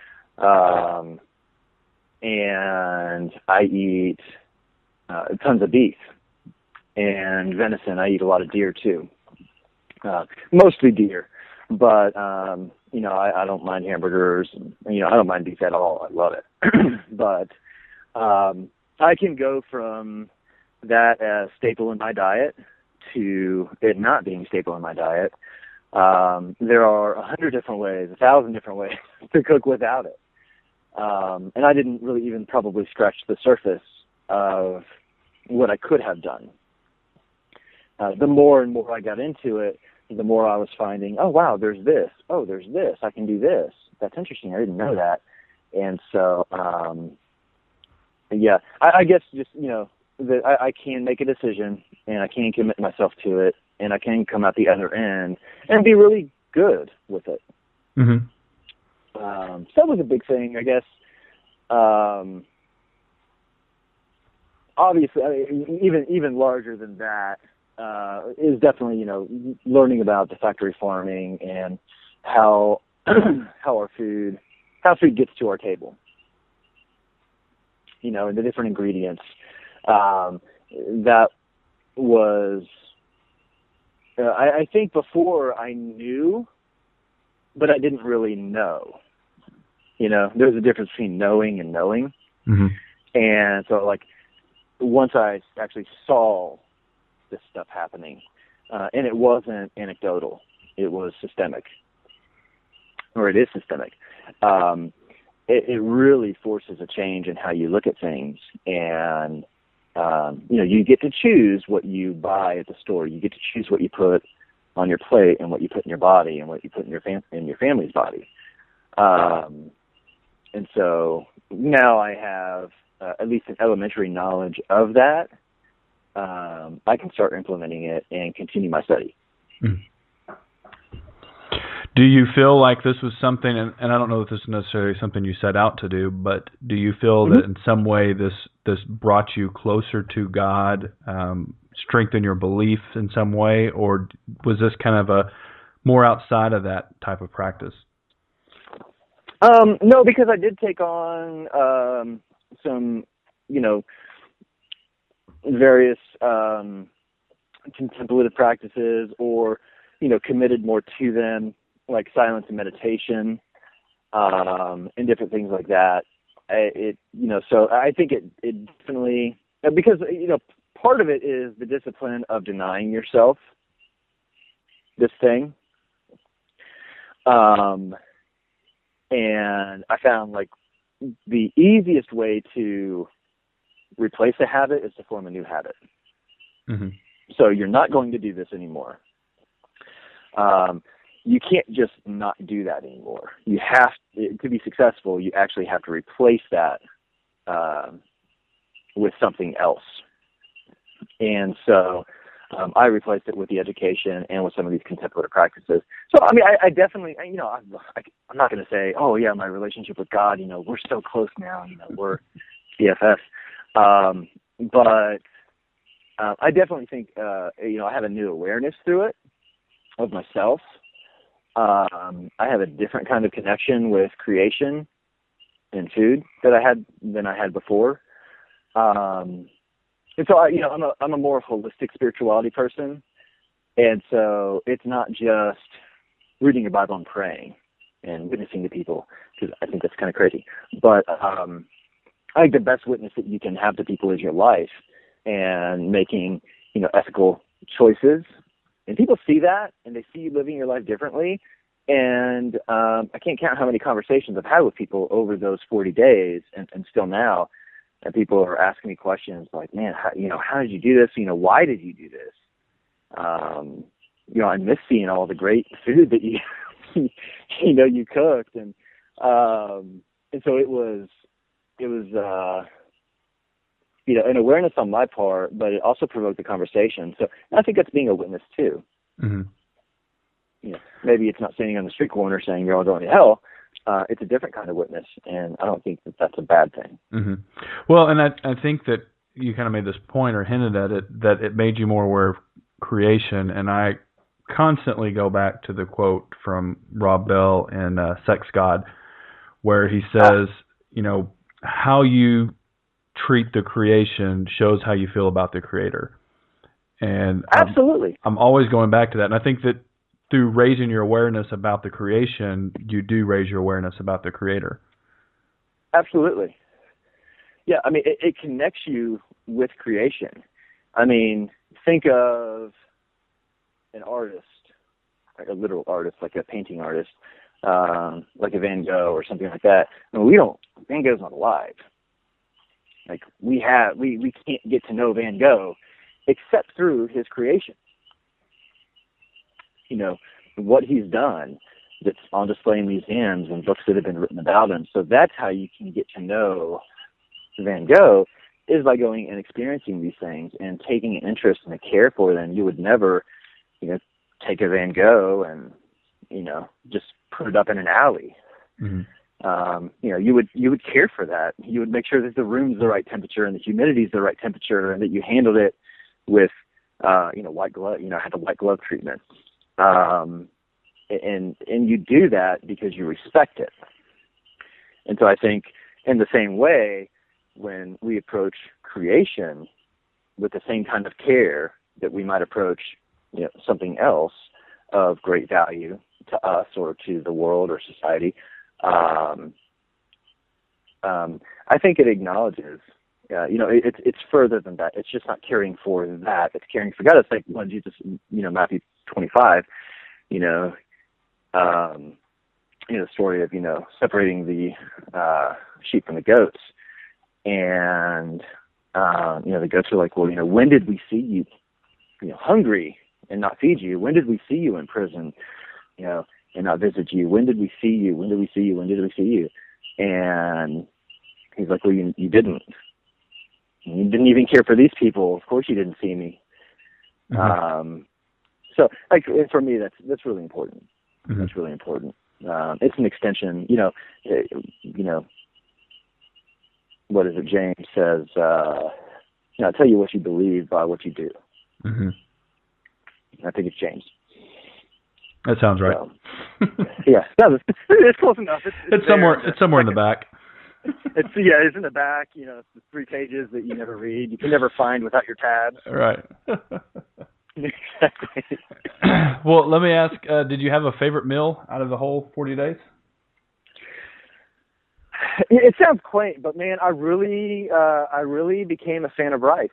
[SPEAKER 2] And I eat tons of beef and venison. I eat a lot of deer too. Mostly deer, but, you know, I don't mind hamburgers. You know, I don't mind beef at all. I love it. But I can go from that as staple in my diet to it not being staple in my diet. There are 100 different ways, 1,000 different ways to cook without it. And I didn't really even probably scratch the surface of what I could have done. The more and more I got into it, the more I was finding, oh, wow, there's this. Oh, there's this. I can do this. That's interesting. I didn't know that. And so, yeah, I guess just, you know, that I can make a decision and I can commit myself to it and I can come out the other end and be really good with it.
[SPEAKER 3] Mm-hmm.
[SPEAKER 2] So that was a big thing, I guess. Obviously, I mean, even larger than that is definitely, you know, learning about the factory farming and how how food gets to our table. You know, and the different ingredients. That was, I think before I knew, but I didn't really know. You know, there's a difference between knowing and knowing.
[SPEAKER 3] Mm-hmm.
[SPEAKER 2] And so, like, once I actually saw this stuff happening, and it wasn't anecdotal, it was systemic, or it is systemic. It really forces a change in how you look at things. And, you know, you get to choose what you buy at the store. You get to choose what you put on your plate and what you put in your body and what you put in your family's body. And so now I have at least an elementary knowledge of that. I can start implementing it and continue my study.
[SPEAKER 3] Mm. Do you feel like this was something, and I don't know if this is necessarily something you set out to do, but do you feel that in some way this brought you closer to God, strengthened your belief in some way, or was this kind of a more outside of that type of practice?
[SPEAKER 2] No, because I did take on some, you know, various contemplative practices, or, you know, committed more to them, like silence and meditation, and different things like that. You know, so I think it definitely, because, you know, part of it is the discipline of denying yourself this thing. And I found, like, the easiest way to replace a habit is to form a new habit.
[SPEAKER 3] Mm-hmm.
[SPEAKER 2] So you're not going to do this anymore. You can't just not do that anymore. You have to be successful. You actually have to replace that with something else. And so I replaced it with the education and with some of these contemplative practices. So, I mean, I definitely, you know, I'm not going to say, oh, yeah, my relationship with God, you know, we're so close now, you know, we're BFFs. But I definitely think, you know, I have a new awareness through it of myself. I have a different kind of connection with creation and food than I had before. And so, you know, I'm a more holistic spirituality person. And so it's not just reading your Bible and praying and witnessing to people, because I think that's kind of crazy. But I think the best witness that you can have to people is your life and making, you know, ethical choices. And people see that, and they see you living your life differently. And I can't count how many conversations I've had with people over those 40 days and still now. And people are asking me questions like, man, how did you do this? You know, why did you do this? I miss seeing all the great food that you cooked, and so it was an awareness on my part, but it also provoked the conversation. So I think that's being a witness too.
[SPEAKER 3] Mm-hmm.
[SPEAKER 2] Maybe it's not standing on the street corner saying you're all going to hell. It's a different kind of witness, and I don't think that that's a bad thing.
[SPEAKER 3] Mm-hmm. Well, and I think that you kind of made this point or hinted at it, that it made you more aware of creation, and I constantly go back to the quote from Rob Bell in Sex God, where he says, how you treat the creation shows how you feel about the creator. And
[SPEAKER 2] absolutely,
[SPEAKER 3] I'm always going back to that. And I think that through raising your awareness about the creation, you do raise your awareness about the creator.
[SPEAKER 2] Absolutely. Yeah, I mean, it connects you with creation. I mean, think of an artist, like a literal artist, like a painting artist, like a Van Gogh or something like that. I mean, Van Gogh's not alive. Like we can't get to know Van Gogh except through his creation. What he's done that's on display in museums and books that have been written about him. So that's how you can get to know Van Gogh, is by going and experiencing these things and taking an interest and a care for them. You would never, take a Van Gogh and, just put it up in an alley.
[SPEAKER 3] Mm-hmm.
[SPEAKER 2] You would care for that. You would make sure that the room's the right temperature and the humidity's the right temperature, and that you handled it with, white glove. Had the white glove treatment. And you do that because you respect it. And so I think in the same way, when we approach creation with the same kind of care that we might approach, something else of great value to us or to the world or society, I think it acknowledges, it's further than that. It's just not caring for that. It's caring for God. It's like when Jesus, Matthew 25, the story of, separating the sheep from the goats. And, the goats are like, well, when did we see you, hungry and not feed you? When did we see you in prison, and not visit you? When did we see you? When did we see you? When did we see you? And he's like, well, you didn't. You didn't even care for these people. Of course you didn't see me. Mm-hmm. So, for me, that's really important. Mm-hmm. That's really important. It's an extension, what is it? James says, I'll tell you what you believe by what you do.
[SPEAKER 3] Mm-hmm.
[SPEAKER 2] I think it's James.
[SPEAKER 3] That sounds right.
[SPEAKER 2] So, yeah, it's close enough.
[SPEAKER 3] It's somewhere in the back.
[SPEAKER 2] It's in the back. It's the 3 pages that you never read. You can never find without your tabs.
[SPEAKER 3] Right.
[SPEAKER 2] Exactly.
[SPEAKER 3] Well, let me ask, did you have a favorite meal out of the whole 40 days?
[SPEAKER 2] It sounds quaint, but man, I really became a fan of rice.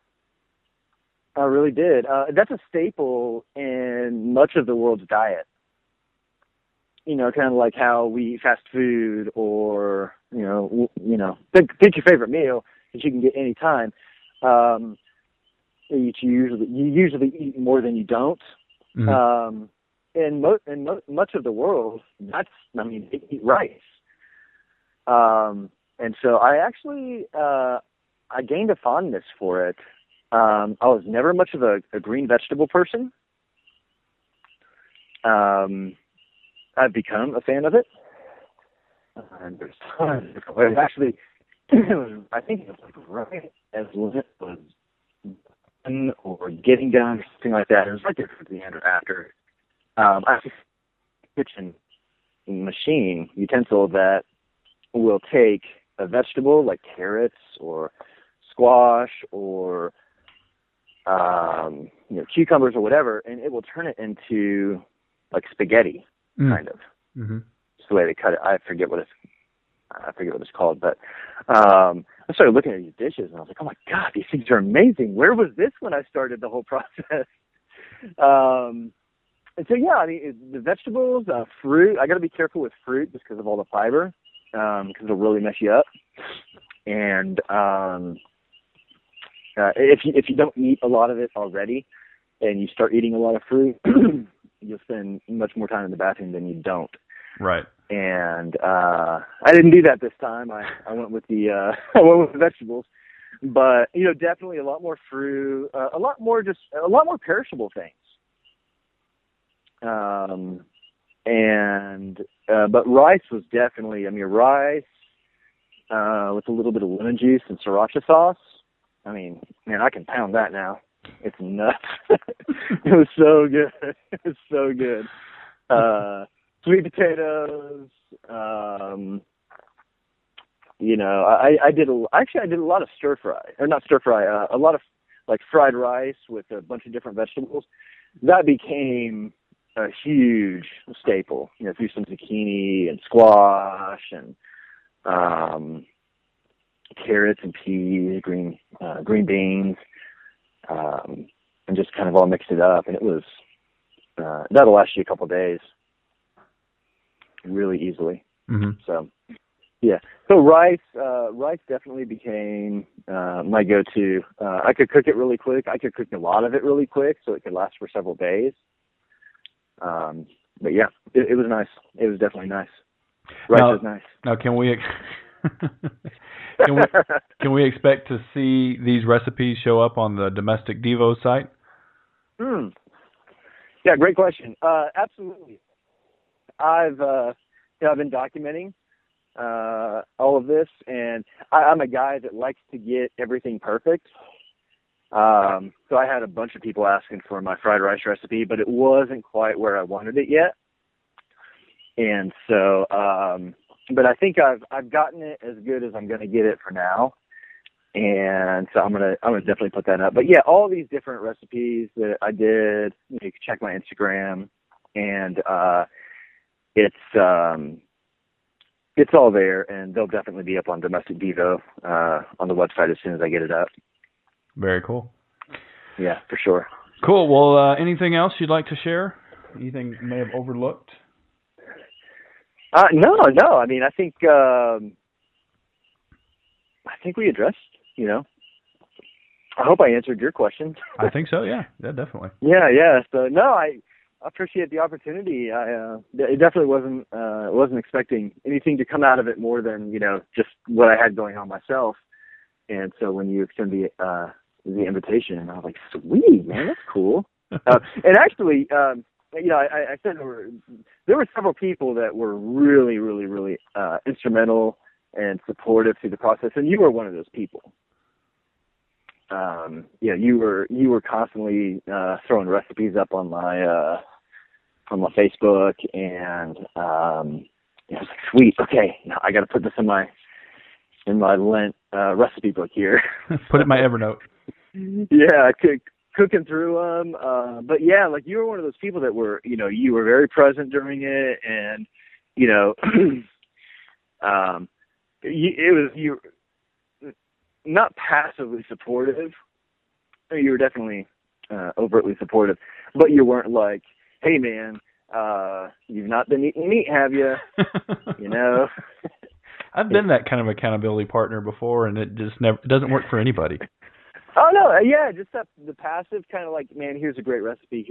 [SPEAKER 2] I really did. That's a staple in much of the world's diet. Kind of like how we eat fast food, or pick your favorite meal that you can get any time. You usually eat more than you don't. Mm-hmm. In much of the world, they eat rice. And so I actually I gained a fondness for it. I was never much of a green vegetable person. I've become a fan of it. And there's tons of different ways. Actually, I think it was like right as it was done or getting done or something like that. It was right there for the end or after. I have a kitchen machine utensil that will take a vegetable like carrots or squash or cucumbers or whatever, and it will turn it into like spaghetti, kind of. Mm-hmm. It's the way they cut it. I forget what it's called, but I started looking at these dishes and I was like, oh my God, these things are amazing. Where was this when I started the whole process? And so, yeah, I mean, the vegetables, fruit, I got to be careful with fruit just because of all the fiber, because it'll really mess you up. And if you don't eat a lot of it already, and you start eating a lot of fruit, you'll spend much more time in the bathroom than you don't.
[SPEAKER 3] Right.
[SPEAKER 2] And I didn't do that this time. I went with the I went with the vegetables, but definitely a lot more fruit, a lot more perishable things. But rice was definitely, rice with a little bit of lemon juice and sriracha sauce. I mean, man, I can pound that now. It's nuts. It was so good. It was so good. Sweet potatoes. I did a lot of stir fry, or not stir fry. A lot of like fried rice with a bunch of different vegetables. That became a huge staple. Threw some zucchini and squash and carrots and peas, green beans, and just kind of all mixed it up. And it was that'll last you a couple of days really easily.
[SPEAKER 3] Mm-hmm.
[SPEAKER 2] So yeah, so rice definitely became my go-to. I could cook it really quick. I could cook a lot of it really quick, so it could last for several days. But yeah, it was nice. It was definitely nice. Rice is nice.
[SPEAKER 3] Now, can we can we expect to see these recipes show up on the Domestic Devo site?
[SPEAKER 2] Yeah, great question. Absolutely. I've been documenting all of this, and I'm a guy that likes to get everything perfect. So I had a bunch of people asking for my fried rice recipe, but it wasn't quite where I wanted it yet. And so, but I think I've gotten it as good as I'm going to get it for now. And so I'm gonna definitely put that up. But yeah, all these different recipes that I did, you can check my Instagram, and it's all there, and they'll definitely be up on Domestic Devo on the website as soon as I get it up.
[SPEAKER 3] Very cool.
[SPEAKER 2] Yeah, for sure.
[SPEAKER 3] Cool. Well, anything else you'd like to share? Anything you may have overlooked?
[SPEAKER 2] No. I mean, I think we addressed. I hope I answered your question.
[SPEAKER 3] I think so. Yeah, definitely.
[SPEAKER 2] Yeah. So no, I appreciate the opportunity. It definitely wasn't expecting anything to come out of it more than just what I had going on myself. And so when you extend the invitation, I was like, sweet, man, that's cool. And actually, I said there were several people that were really, really, really instrumental and supportive through the process, and you were one of those people. You were constantly throwing recipes up on my Facebook, and I was like, sweet, okay, now I got to put this in my Lent recipe book here.
[SPEAKER 3] Put it in my Evernote.
[SPEAKER 2] Yeah, cooking through them. But yeah, like you were one of those people that were, you were very present during it, and you not passively supportive. You were definitely overtly supportive, but you weren't like, hey man, you've not been eating meat, have you?
[SPEAKER 3] I've been that kind of accountability partner before, and it doesn't work for anybody.
[SPEAKER 2] Oh no, yeah, just the passive kind of like, man, here's a great recipe.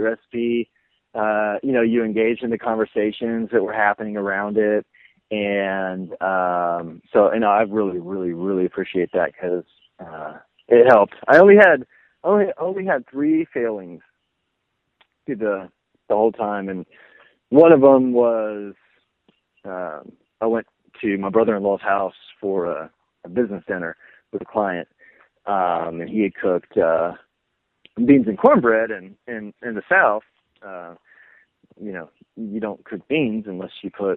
[SPEAKER 2] You engaged in the conversations that were happening around it, and so I really, really, really appreciate that, because it helped. I only had 3 failings through the whole time, and one of them was I went to my brother-in-law's house for a business dinner with a client, and he had cooked beans and cornbread, and in the South, you don't cook beans unless you put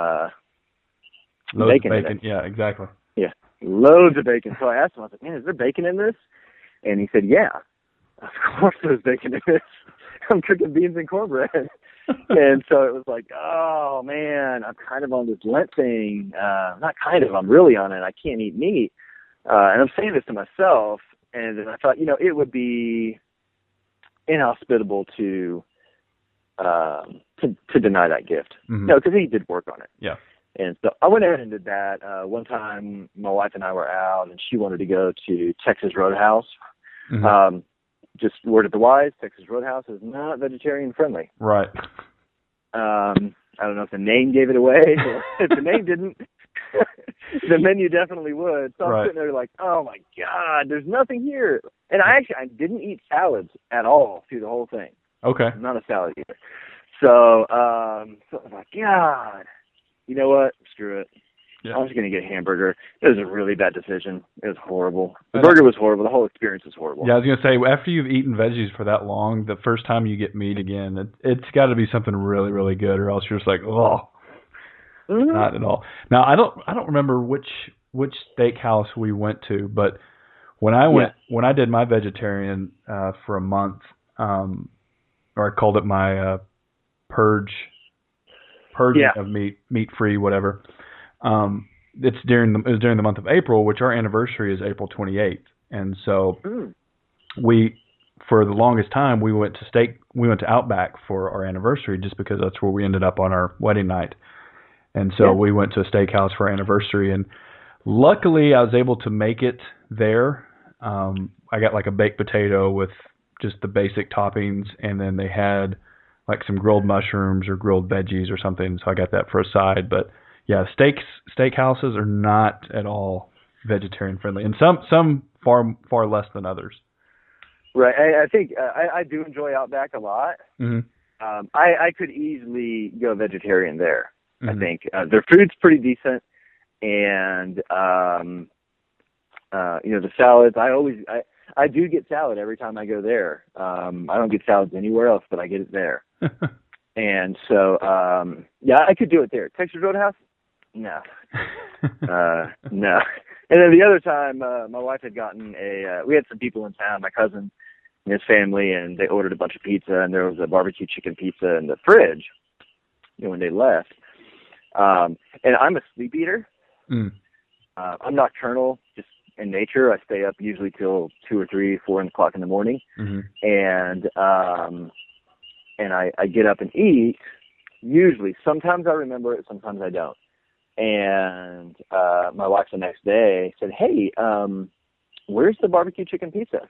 [SPEAKER 2] bacon in it.
[SPEAKER 3] Yeah, exactly.
[SPEAKER 2] Yeah, loads of bacon. So I asked him, I was like, man, is there bacon in this? And he said, yeah, of course there's bacon in this. I'm cooking beans and cornbread. And so it was like, oh man, I'm kind of on this Lent thing. Not kind of, I'm really on it. I can't eat meat. And I'm saying this to myself. And then I thought, it would be inhospitable to deny that gift.
[SPEAKER 3] Mm-hmm.
[SPEAKER 2] No, because he did work on it.
[SPEAKER 3] Yeah.
[SPEAKER 2] And so I went ahead and did that. One time my wife and I were out, and she wanted to go to Texas Roadhouse.
[SPEAKER 3] Mm-hmm.
[SPEAKER 2] just word at the wise, Texas Roadhouse is not vegetarian friendly.
[SPEAKER 3] Right.
[SPEAKER 2] I don't know if the name gave it away. If the name didn't, the menu definitely would. So I'm sitting there like, oh my God, there's nothing here. And I didn't eat salads at all through the whole thing.
[SPEAKER 3] Okay.
[SPEAKER 2] I'm not a salad eater. So I was like, God, you know what? Screw it. Yeah. I was going to get a hamburger. It was a really bad decision. It was horrible. The burger was horrible. The whole experience was horrible.
[SPEAKER 3] Yeah, I was going to say, after you've eaten veggies for that long, the first time you get meat again, it's got to be something really, really good, or else you're just like, oh, not at all. Now, I don't remember which steakhouse we went to, but when I did my vegetarian for a month, or I called it my purge of meat free, whatever. It was during the month of April, which our anniversary is April 28th, and so for the longest time we went to Outback for our anniversary just because that's where we ended up on our wedding night, and so we went to a steakhouse for our anniversary, and luckily I was able to make it there. I got like a baked potato with just the basic toppings, and then they had like some grilled mushrooms or grilled veggies or something, so I got that for a side, but. Yeah, steakhouses are not at all vegetarian friendly, and some far less than others.
[SPEAKER 2] Right, I think I do enjoy Outback a lot. Mm-hmm. I could easily go vegetarian there. Mm-hmm. I think their food's pretty decent, and the salads. I do get salad every time I go there. I don't get salads anywhere else, but I get it there. And so I could do it there. Texas Roadhouse. No. No. And then the other time, my wife had gotten we had some people in town, my cousin and his family, and they ordered a bunch of pizza, and there was a barbecue chicken pizza in the fridge, when they left. And I'm a sleep eater. Mm. I'm nocturnal, just in nature. I stay up usually till 2 or 3, 4 o'clock in the morning. Mm-hmm. And I get up and eat, usually. Sometimes I remember it, sometimes I don't. And my wife the next day said, hey, where's the barbecue chicken pizza?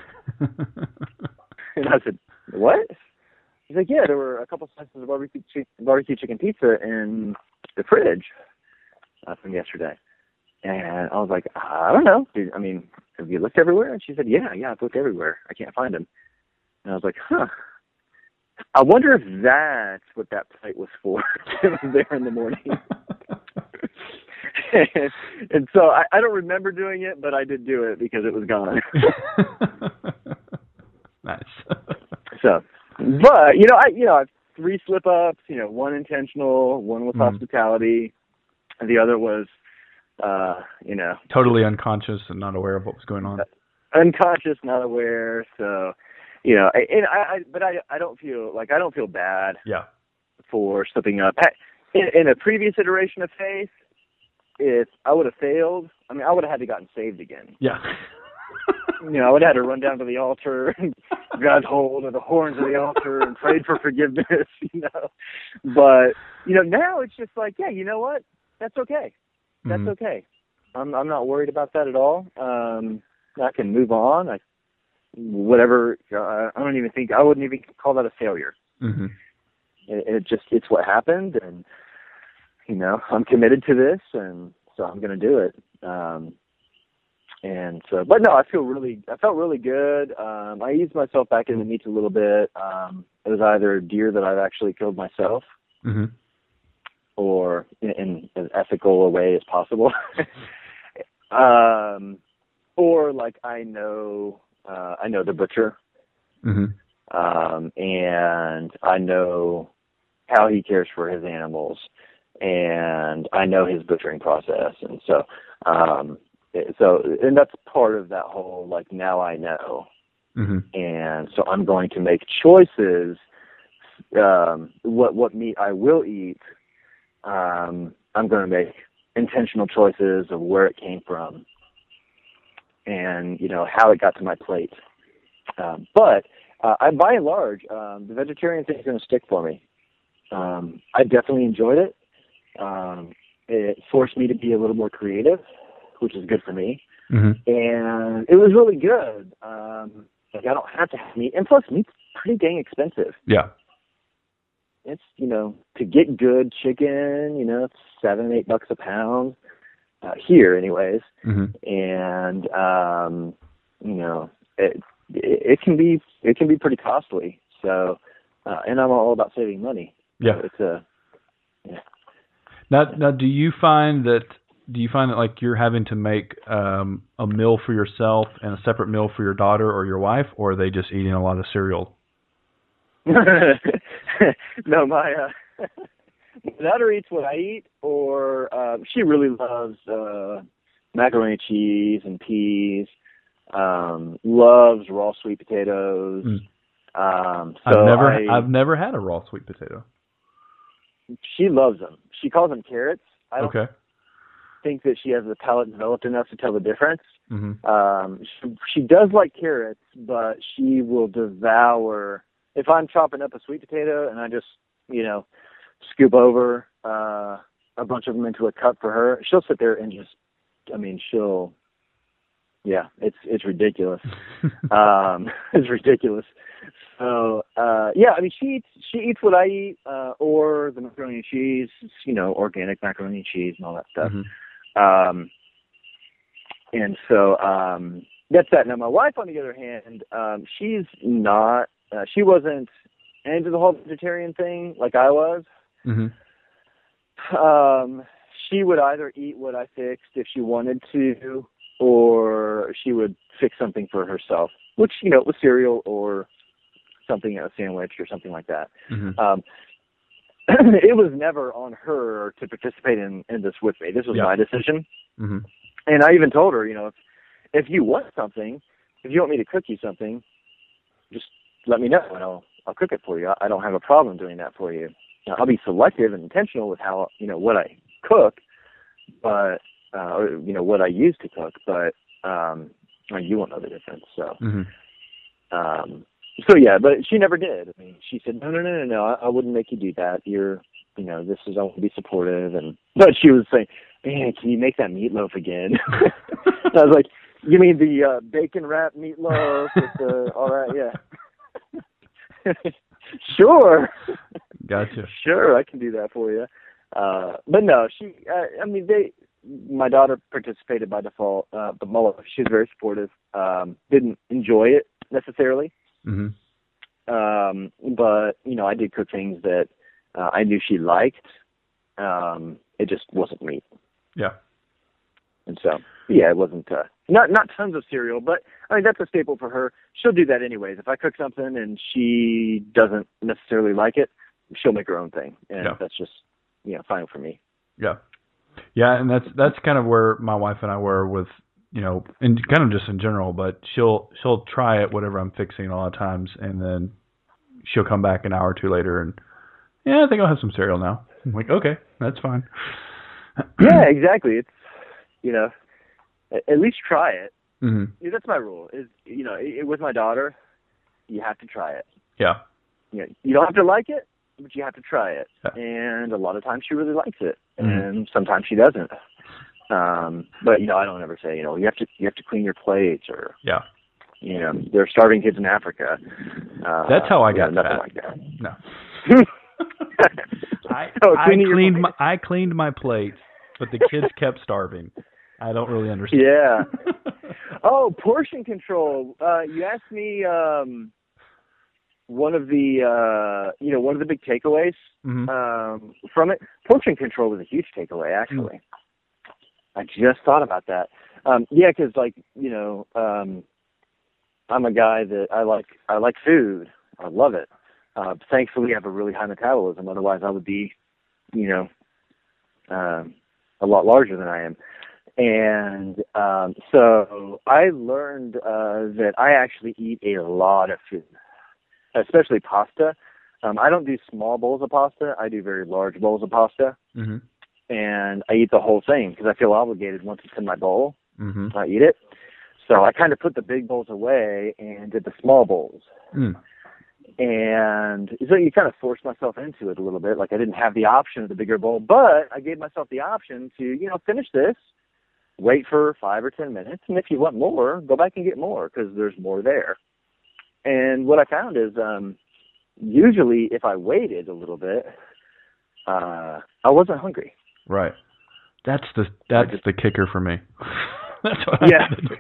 [SPEAKER 2] And I said, what? He's like, yeah, there were a couple slices of barbecue chicken pizza in the fridge from yesterday. And I was like, I don't know. Have you looked everywhere? And she said, yeah, I've looked everywhere. I can't find them. And I was like, I wonder if that's what that plate was for. It was there in the morning. And so I don't remember doing it, but I did do it because it was gone.
[SPEAKER 3] Nice.
[SPEAKER 2] So, but I have 3 slip-ups. 1 intentional, 1 with hospitality, and the other was,
[SPEAKER 3] totally unconscious and not aware of what was going on.
[SPEAKER 2] Unconscious, not aware. So, but I don't feel bad.
[SPEAKER 3] Yeah.
[SPEAKER 2] For slipping up. In a previous iteration of faith, if I would have failed, I would have had to gotten saved again.
[SPEAKER 3] Yeah.
[SPEAKER 2] I would have had to run down to the altar and grab hold of the horns of the altar and prayed for forgiveness, But, now it's just like, yeah, you know what? That's okay. That's okay. I'm not worried about that at all. I can move on. I wouldn't even call that a failure. Mm-hmm. It's what happened, and I'm committed to this, and so I'm going to do it. And so, but no, I felt really good. I eased myself back into meat a little bit. It was either deer that I've actually killed myself, mm-hmm. or in as ethical a way as possible, or like I know the butcher, mm-hmm. And I know how he cares for his animals, and I know his butchering process, and so and that's part of that whole, like, now I know, mm-hmm. and so I'm going to make choices. What meat I will eat, I'm going to make intentional choices of where it came from, and how it got to my plate. But by and large, the vegetarian thing is going to stick for me. I definitely enjoyed it. It forced me to be a little more creative, which is good for me. Mm-hmm. And it was really good. Like, I don't have to have meat. And plus, meat's pretty dang expensive.
[SPEAKER 3] Yeah.
[SPEAKER 2] It's, to get good chicken, it's $7-8 a pound, here anyways.
[SPEAKER 3] Mm-hmm.
[SPEAKER 2] And, it can be pretty costly. So, and I'm all about saving money.
[SPEAKER 3] Yeah.
[SPEAKER 2] So
[SPEAKER 3] Now, do you find that like you're having to make a meal for yourself and a separate meal for your daughter or your wife, or are they just eating a lot of cereal?
[SPEAKER 2] No, my daughter eats what I eat, or she really loves macaroni and cheese and peas. Loves raw sweet potatoes.
[SPEAKER 3] I've never had a raw sweet potato.
[SPEAKER 2] She loves them. She calls them carrots. I don't think that she has the palate developed enough to tell the difference.
[SPEAKER 3] Mm-hmm.
[SPEAKER 2] She does like carrots, but she will devour. If I'm chopping up a sweet potato and I just, scoop over a bunch of them into a cup for her, she'll sit there and just, it's ridiculous. It's ridiculous. So, she eats what I eat, or the macaroni and cheese, organic macaroni and cheese and all that stuff.
[SPEAKER 3] Mm-hmm.
[SPEAKER 2] And so, that's that. Now, my wife, on the other hand, she's not, she wasn't into the whole vegetarian thing like I was.
[SPEAKER 3] Mm-hmm.
[SPEAKER 2] She would either eat what I fixed if she wanted to, or she would fix something for herself, which, was cereal or something, a sandwich or something like that.
[SPEAKER 3] Mm-hmm.
[SPEAKER 2] It was never on her to participate in this with me. This was my decision.
[SPEAKER 3] Mm-hmm.
[SPEAKER 2] And I even told her, if you want something, if you want me to cook you something, just let me know and I'll cook it for you. I don't have a problem doing that for you. Now, I'll be selective and intentional with how, what I cook, but, or, what I use to cook, but, you won't know the difference. So,
[SPEAKER 3] mm-hmm.
[SPEAKER 2] But she never did. She said, no, I wouldn't make you do that. You're, I want to be supportive. But she was saying, man, can you make that meatloaf again? I was like, you mean the bacon wrapped meatloaf with all that? Yeah. Sure.
[SPEAKER 3] Gotcha.
[SPEAKER 2] Sure, I can do that for you. But no, my daughter participated by default, but my wife, she was very supportive. Didn't enjoy it necessarily.
[SPEAKER 3] Mm-hmm.
[SPEAKER 2] But, I did cook things that I knew she liked. It just wasn't meat.
[SPEAKER 3] Yeah.
[SPEAKER 2] And so, it wasn't, not tons of cereal, but that's a staple for her. She'll do that anyways. If I cook something and she doesn't necessarily like it, she'll make her own thing. And that's just, fine for me.
[SPEAKER 3] Yeah. Yeah. And that's kind of where my wife and I were with, and kind of just in general, but she'll try it, whatever I'm fixing a lot of times. And then she'll come back an hour or two later and, I think I'll have some cereal now. I'm like, okay, that's fine.
[SPEAKER 2] Yeah, exactly. It's, at least try it.
[SPEAKER 3] Mm-hmm.
[SPEAKER 2] That's my rule. Is with my daughter, you have to try it.
[SPEAKER 3] Yeah.
[SPEAKER 2] You don't have to like it, but you have to try it.
[SPEAKER 3] Yeah.
[SPEAKER 2] And a lot of times she really likes it, and sometimes she doesn't. But I don't ever say you have to clean your plates or there are starving kids in Africa.
[SPEAKER 3] That's how I got
[SPEAKER 2] nothing
[SPEAKER 3] fat.
[SPEAKER 2] like that.
[SPEAKER 3] No. I cleaned my plate, but the kids kept starving. I don't really understand.
[SPEAKER 2] Yeah. Oh, portion control. You asked me one of the big takeaways from it. Portion control was a huge takeaway, actually. I just thought about that. Because I'm a guy that I like food. I love it. Thankfully, I have a really high metabolism. Otherwise, I would be, a lot larger than I am. And so I learned that I actually eat a lot of food, especially pasta. I don't do small bowls of pasta. I do very large bowls of pasta.
[SPEAKER 3] Mm-hmm.
[SPEAKER 2] And I eat the whole thing because I feel obligated once it's in my bowl.
[SPEAKER 3] Mm-hmm.
[SPEAKER 2] I eat it. So I kind of put the big bowls away and did the small bowls.
[SPEAKER 3] Mm.
[SPEAKER 2] And so you kind of forced myself into it a little bit. Like I didn't have the option of the bigger bowl, but I gave myself the option to, finish this, wait for 5 or 10 minutes. And if you want more, go back and get more because there's more there. And what I found is usually if I waited a little bit, I wasn't hungry.
[SPEAKER 3] Right. That's the kicker for me. That's what I have to do.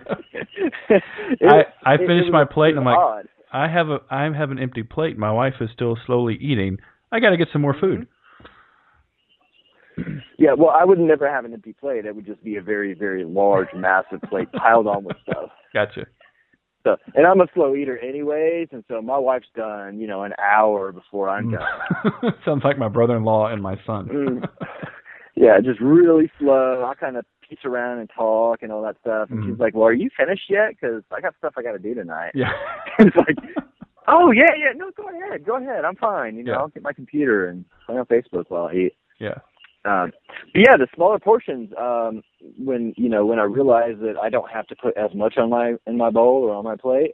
[SPEAKER 3] I finished my plate and I'm like,
[SPEAKER 2] odd.
[SPEAKER 3] I have an empty plate. My wife is still slowly eating. I got to get some more food.
[SPEAKER 2] Yeah, well, I would never have an empty plate. It would just be a very, very large, massive plate piled on with stuff.
[SPEAKER 3] Gotcha.
[SPEAKER 2] So, and I'm a slow eater anyways, and so my wife's done, an hour before I'm done.
[SPEAKER 3] Sounds like my brother-in-law and my son.
[SPEAKER 2] Yeah, just really slow. I kind of piece around and talk and all that stuff. And she's like, well, are you finished yet? Because I got stuff I got to do tonight.
[SPEAKER 3] Yeah.
[SPEAKER 2] And it's like, oh, yeah. No, go ahead. I'm fine. I'll get my computer and play on Facebook while I eat.
[SPEAKER 3] Yeah.
[SPEAKER 2] But yeah, the smaller portions, when I realize that I don't have to put as much in my bowl or on my plate,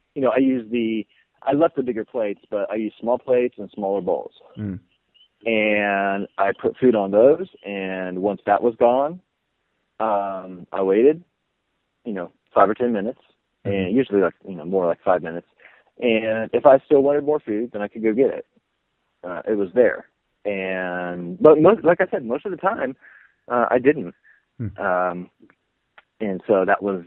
[SPEAKER 2] I left the bigger plates, but I use small plates and smaller bowls. And I put food on those, and once that was gone, I waited, 5 or 10 minutes, and usually more like 5 minutes. And if I still wanted more food, then I could go get it. It was there. But like I said, most of the time, I didn't. And so that was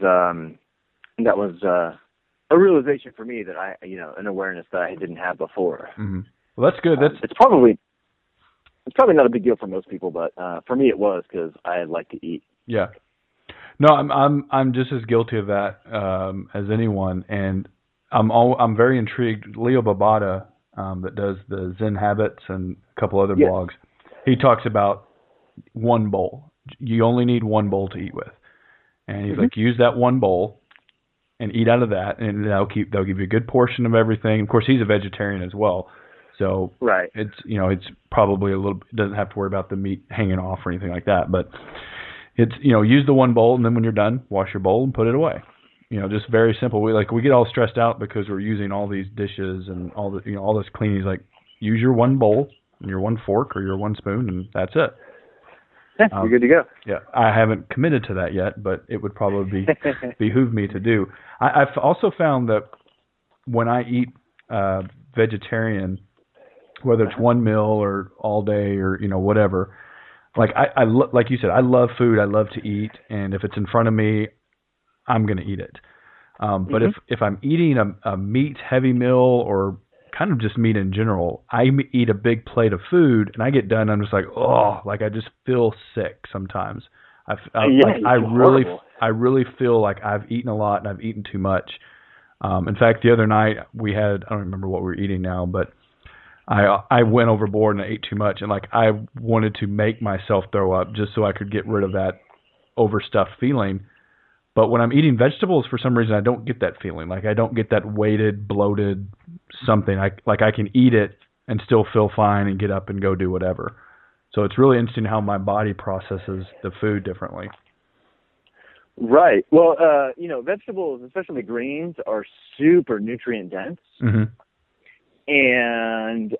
[SPEAKER 2] a realization for me that an awareness that I didn't have before.
[SPEAKER 3] Well, that's good.
[SPEAKER 2] It's probably not a big deal for most people, but for me it was, because I like to eat. Yeah.
[SPEAKER 3] No, I'm just as guilty of that as anyone, and I'm very intrigued. Leo Babauta, that does the Zen Habits and a couple other blogs, he talks about one bowl. You only need one bowl to eat with, and he's like, use that one bowl and eat out of that, and they'll give you a good portion of everything. Of course, he's a vegetarian as well, so
[SPEAKER 2] right.
[SPEAKER 3] It's probably doesn't have to worry about the meat hanging off or anything like that, but it's use the one bowl, and then when you're done, wash your bowl and put it away. Just very simple. We get all stressed out because we're using all these dishes and all this cleaning. He's like, use your one bowl and your one fork or your one spoon, and that's it.
[SPEAKER 2] Yeah, you're good to go.
[SPEAKER 3] Yeah, I haven't committed to that yet, but it would probably behoove me to do. I've also found that when I eat vegetarian, whether it's one meal or all day or whatever, like like you said, I love food. I love to eat, and if it's in front of me, I'm going to eat it. But if I'm eating a meat heavy meal or kind of just meat in general, I eat a big plate of food and I get done. I'm just like, I just feel sick sometimes. I really feel like I've eaten a lot and I've eaten too much. In fact, the other night I don't remember what we were eating now, but I went overboard and I ate too much, and I wanted to make myself throw up just so I could get rid of that overstuffed feeling. But when I'm eating vegetables, for some reason, I don't get that feeling. I don't get that weighted, bloated something. I can eat it and still feel fine and get up and go do whatever. So it's really interesting how my body processes the food differently.
[SPEAKER 2] Right. Well, vegetables, especially greens, are super nutrient dense. And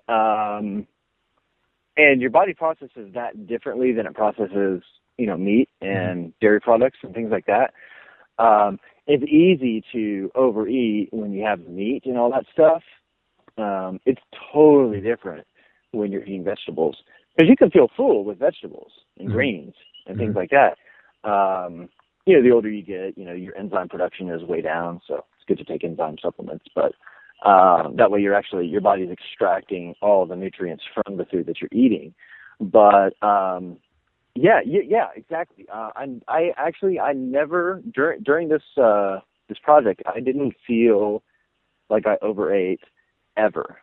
[SPEAKER 2] your body processes that differently than it processes, meat and dairy products and things like that. It's easy to overeat when you have meat and all that stuff. It's totally different when you're eating vegetables, because you can feel full with vegetables and greens and things like that. The older you get, your enzyme production is way down, so it's good to take enzyme supplements, but that way your body's extracting all the nutrients from the food that you're eating. But yeah, exactly. I never during this project, I didn't feel like I overate ever.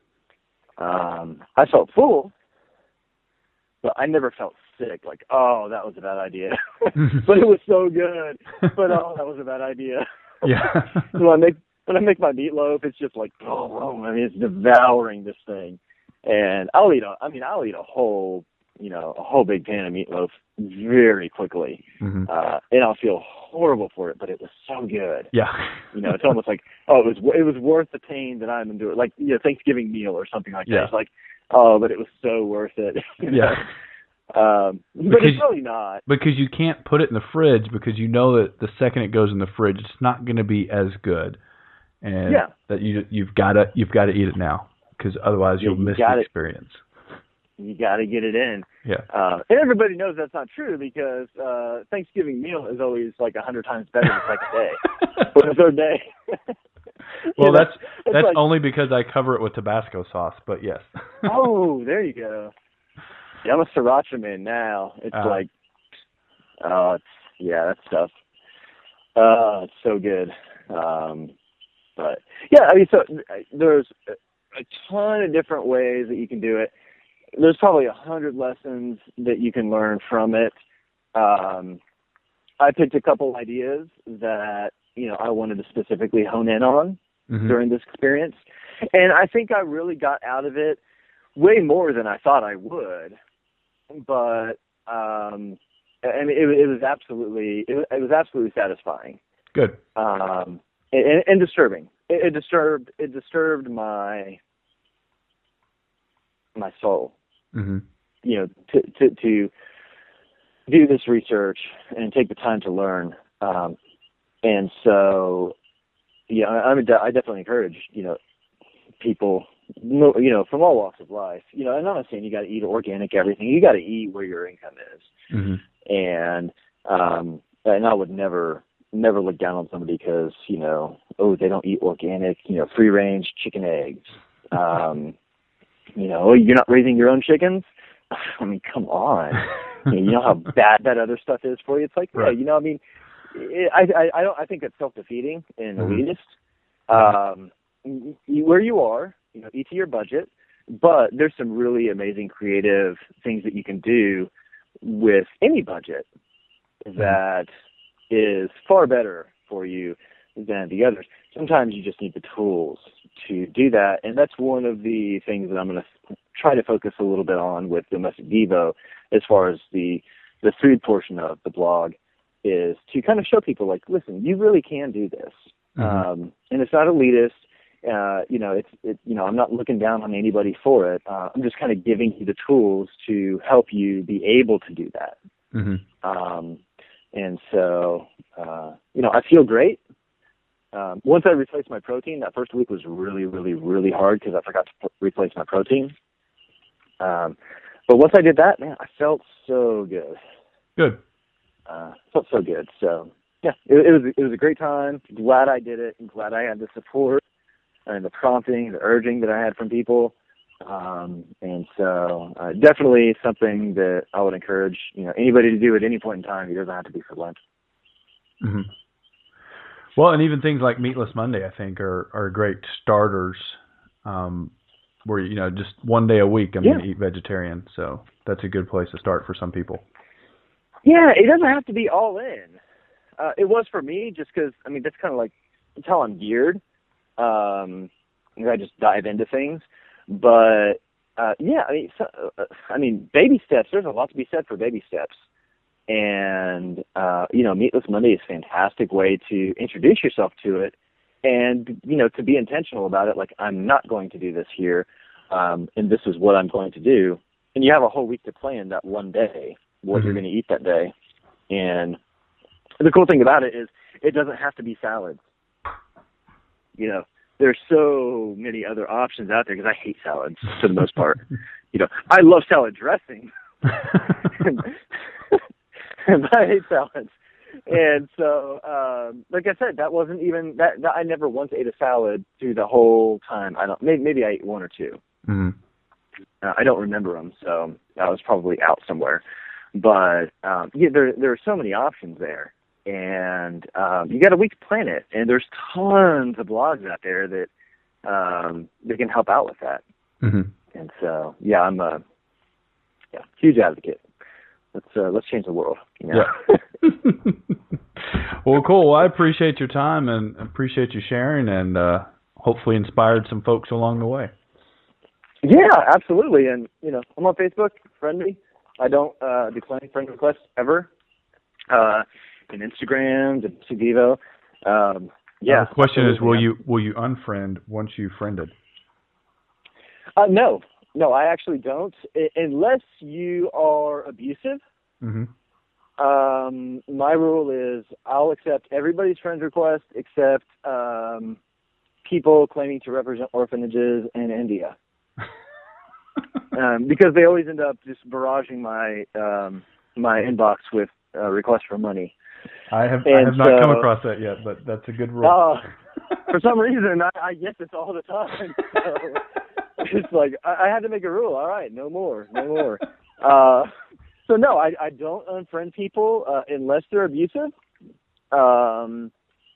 [SPEAKER 2] I felt full, but I never felt sick. Like, oh, that was a bad idea. But it was so good. But oh, that was a bad idea.
[SPEAKER 3] Yeah.
[SPEAKER 2] So when I make my meatloaf, it's just like, it's devouring this thing. And I'll eat a whole big pan of meatloaf very quickly. And I'll feel horrible for it, but it was so good.
[SPEAKER 3] Yeah.
[SPEAKER 2] It's almost like, it was worth the pain that I'm enduring. Like, Thanksgiving meal or something like that. It's like, but it was so worth it.
[SPEAKER 3] Yeah.
[SPEAKER 2] But it's really not.
[SPEAKER 3] Because you can't put it in the fridge, because that the second it goes in the fridge, it's not going to be as good. and that you've got to eat it now, because otherwise you'll miss the experience.
[SPEAKER 2] You got to get it in.
[SPEAKER 3] Yeah.
[SPEAKER 2] And everybody knows that's not true, because Thanksgiving meal is always like 100 times better the second day or the third day.
[SPEAKER 3] Well, that's like, only because I cover it with Tabasco sauce, but yes.
[SPEAKER 2] Oh, there you go. Yeah, I'm a sriracha man now. It's like, that stuff. It's so good. But yeah, I mean, so there's a ton of different ways that you can do it. There's probably 100 lessons that you can learn from it. I picked a couple ideas that, I wanted to specifically hone in on during this experience. And I think I really got out of it way more than I thought I would. But, I mean, it was absolutely satisfying.
[SPEAKER 3] Good.
[SPEAKER 2] And disturbing. It disturbed my soul.
[SPEAKER 3] Mm-hmm.
[SPEAKER 2] To do this research and take the time to learn. And so, I definitely encourage, people, from all walks of life, and I'm not saying you got to eat organic everything. You got to eat where your income is.
[SPEAKER 3] Mm-hmm.
[SPEAKER 2] And I would never look down on somebody because, they don't eat organic, free range chicken eggs. You're not raising your own chickens? I mean, come on. You know how bad that other stuff is for you? It's like,
[SPEAKER 3] right.
[SPEAKER 2] I mean, I think it's self-defeating and elitist. Where you are, eat to your budget, but there's some really amazing creative things that you can do with any budget that is far better for you than the others. Sometimes you just need the tools to do that, and that's one of the things that I'm going to try to focus a little bit on with Domestic Devo, as far as the food portion of the blog, is to kind of show people, like, listen, you really can do this, and it's not elitist. I'm not looking down on anybody for it. I'm just kind of giving you the tools to help you be able to do that. And so, I feel great. Once I replaced my protein, that first week was really, really, really hard because I forgot to replace my protein. But once I did that, man, I felt so good.
[SPEAKER 3] Good.
[SPEAKER 2] Felt so good. So, yeah, it was a great time. Glad I did it. I'm glad I had the support and the prompting, the urging that I had from people. And so definitely something that I would encourage, anybody to do at any point in time. It doesn't have to be for Lent.
[SPEAKER 3] Mm-hmm. Well, and even things like Meatless Monday, I think, are great starters, where, just one day a week I'm going to eat vegetarian. So that's a good place to start for some people.
[SPEAKER 2] Yeah, it doesn't have to be all in. It was for me, just because, I mean, that's kind of like, that's how I'm geared. I just dive into things. But, baby steps, there's a lot to be said for baby steps. And, Meatless Monday is a fantastic way to introduce yourself to it and, to be intentional about it. Like, I'm not going to do this here, and this is what I'm going to do. And you have a whole week to plan that one day, what you're going to eat that day. And the cool thing about it is it doesn't have to be salads. There's so many other options out there, because I hate salads for the most part. I love salad dressing. But I hate salads. And so, like I said, that wasn't even that I never once ate a salad through the whole time. Maybe I ate one or two.
[SPEAKER 3] Mm-hmm.
[SPEAKER 2] I don't remember them, so I was probably out somewhere. But there are so many options there, and you got a week to plan it. And there's tons of blogs out there that can help out with that.
[SPEAKER 3] Mm-hmm.
[SPEAKER 2] And so, I'm a huge advocate. Let's change the world.
[SPEAKER 3] Yeah. Well, cool. Well, I appreciate your time and appreciate you sharing, and hopefully inspired some folks along the way.
[SPEAKER 2] Yeah, absolutely. And I'm on Facebook. Friend me. I don't decline friend requests ever. And Instagram, Domestic Devo.
[SPEAKER 3] The question is, will you unfriend once you've friended?
[SPEAKER 2] No, I actually don't, unless you are abusive.
[SPEAKER 3] Mm-hmm.
[SPEAKER 2] My rule is I'll accept everybody's friend request except people claiming to represent orphanages in India. Because they always end up just barraging my inbox with requests for money.
[SPEAKER 3] I have not come across that yet, but that's a good rule.
[SPEAKER 2] For some reason, I get this all the time. So it's like I had to make a rule. All right, no more. So no, I don't unfriend people unless they're abusive, and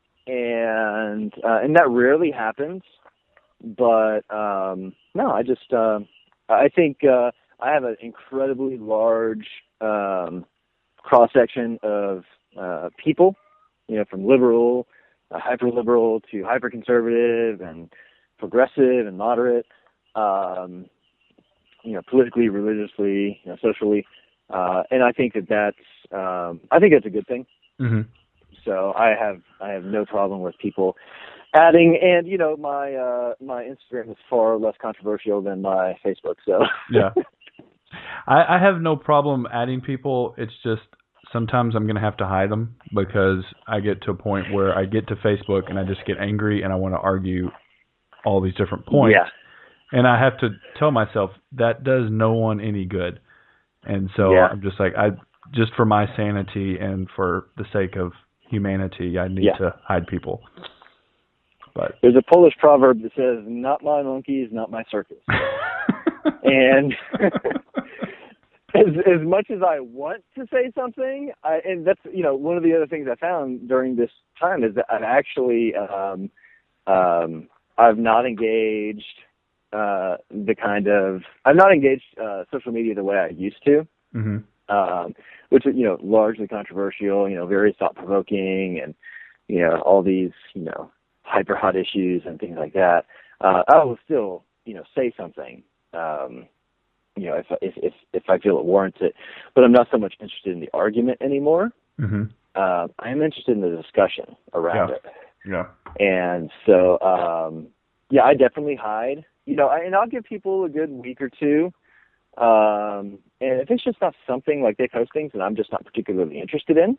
[SPEAKER 2] that rarely happens. But no, I just I think I have an incredibly large cross section of people, from liberal, hyper liberal to hyper conservative and progressive and moderate, politically, religiously, socially. And I think that's a good thing.
[SPEAKER 3] Mm-hmm.
[SPEAKER 2] So I have no problem with people adding, and my Instagram is far less controversial than my Facebook. So
[SPEAKER 3] yeah, I have no problem adding people. It's just sometimes I'm going to have to hide them because I get to a point where I get to Facebook and I just get angry and I want to argue all these different points.
[SPEAKER 2] Yeah.
[SPEAKER 3] And I have to tell myself that does no one any good. And so I'm just like, just for my sanity and for the sake of humanity, I need to hide people. But
[SPEAKER 2] there's a Polish proverb that says, "Not my monkeys, not my circus." And as much as I want to say something, and that's one of the other things I found during this time is that I've actually I've not engaged social media the way I used to, which is largely controversial, very thought provoking, and all these hyper hot issues and things like that. I will still say something. If I feel it warrants it, but I'm not so much interested in the argument anymore.
[SPEAKER 3] Mm-hmm.
[SPEAKER 2] I am interested in the discussion around it.
[SPEAKER 3] Yeah.
[SPEAKER 2] And so, I definitely hide. And I'll give people a good week or two. And if it's just not something like they post things that I'm just not particularly interested in,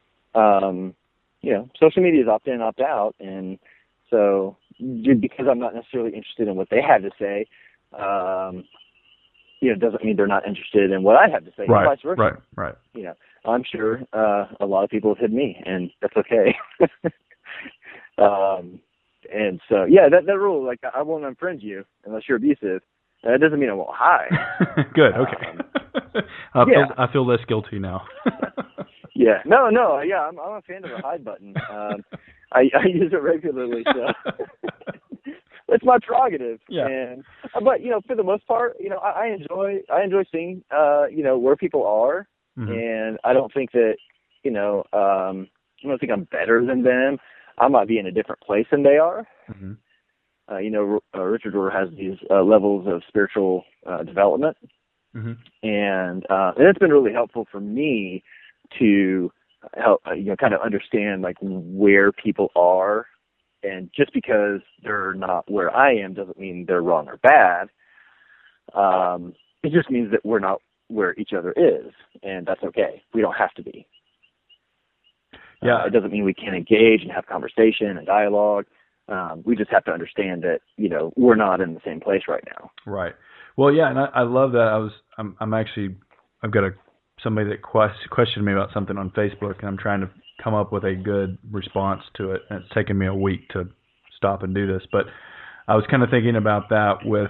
[SPEAKER 2] social media is opt in, opt out, and so because I'm not necessarily interested in what they have to say. Doesn't mean they're not interested in what I have to say,
[SPEAKER 3] right,
[SPEAKER 2] and vice versa.
[SPEAKER 3] Right.
[SPEAKER 2] I'm sure a lot of people have hit me, and that's okay. And so, that rule, like, I won't unfriend you unless you're abusive. That doesn't mean I won't hide.
[SPEAKER 3] Good, okay. I feel less guilty now.
[SPEAKER 2] Yeah, no, I'm a fan of the hide button. I use it regularly, so it's my prerogative.
[SPEAKER 3] Yeah.
[SPEAKER 2] But for the most part, I enjoy seeing where people are, and I don't think that I don't think I'm better than them. I might be in a different place than they are.
[SPEAKER 3] Mm-hmm.
[SPEAKER 2] Richard Rohr has these levels of spiritual development,
[SPEAKER 3] and
[SPEAKER 2] it's been really helpful for me to help kind of understand like where people are, and just because they're not where I am doesn't mean they're wrong or bad. It just means that we're not where each other is, and that's okay. We don't have to be.
[SPEAKER 3] Yeah,
[SPEAKER 2] it doesn't mean we can't engage and have conversation and dialogue. We just have to understand that we're not in the same place right now.
[SPEAKER 3] Right. Well, yeah, and I love that. I've got somebody that questioned me about something on Facebook, and I'm trying to come up with a good response to it. And it's taken me a week to stop and do this, but I was kind of thinking about that with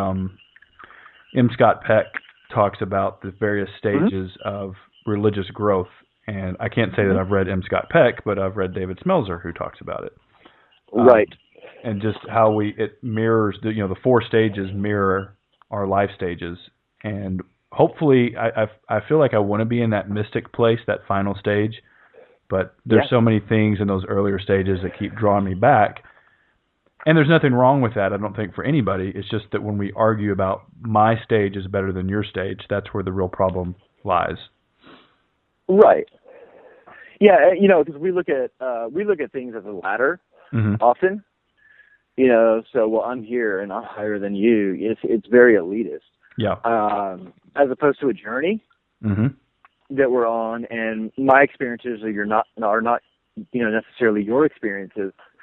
[SPEAKER 3] M. Scott Peck talks about the various stages of religious growth. And I can't say that I've read M. Scott Peck, but I've read David Smeltzer, who talks about it.
[SPEAKER 2] Right.
[SPEAKER 3] And just how it mirrors, the 4 stages mirror our life stages. And hopefully, I feel like I want to be in that mystic place, that final stage. But there's so many things in those earlier stages that keep drawing me back. And there's nothing wrong with that, I don't think, for anybody. It's just that when we argue about my stage is better than your stage, that's where the real problem lies.
[SPEAKER 2] Right. Yeah, because we look at things as a ladder often. So I'm here and I'm higher than you. It's very elitist.
[SPEAKER 3] Yeah.
[SPEAKER 2] As opposed to a journey that we're on, and my experiences are not necessarily your experiences.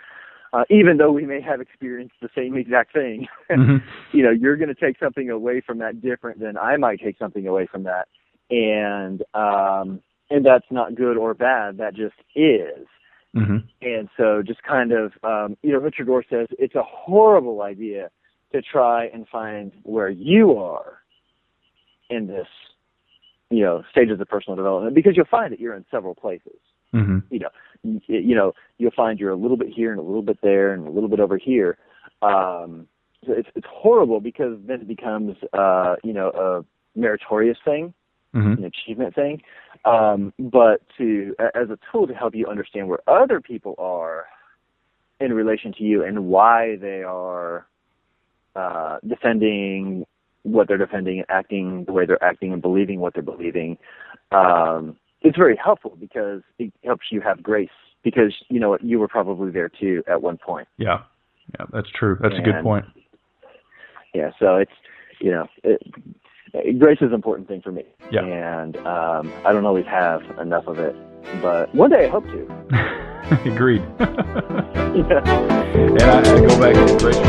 [SPEAKER 2] even though we may have experienced the same exact thing,
[SPEAKER 3] Mm-hmm.
[SPEAKER 2] You're going to take something away from that different than I might take something away from that. And that's not good or bad. That just is.
[SPEAKER 3] Mm-hmm.
[SPEAKER 2] And so just kind of, Richard Rohr says it's a horrible idea to try and find where you are in this, stages of personal development, because you'll find that you're in several places.
[SPEAKER 3] Mm-hmm.
[SPEAKER 2] You'll find you're a little bit here and a little bit there and a little bit over here. So it's horrible, because then it becomes, a meritorious thing,
[SPEAKER 3] Mm-hmm.
[SPEAKER 2] an achievement thing. But as a tool to help you understand where other people are in relation to you and why they are defending what they're defending and acting the way they're acting and believing what they're believing, it's very helpful, because it helps you have grace, because you know what, you were probably there too at one point.
[SPEAKER 3] Yeah, that's true. That's a good point.
[SPEAKER 2] Yeah, so it's, grace is an important thing for me.
[SPEAKER 3] Yeah.
[SPEAKER 2] And I don't always have enough of it, but one day I hope to.
[SPEAKER 3] Agreed.
[SPEAKER 2] Yeah.
[SPEAKER 3] And I go back to grace.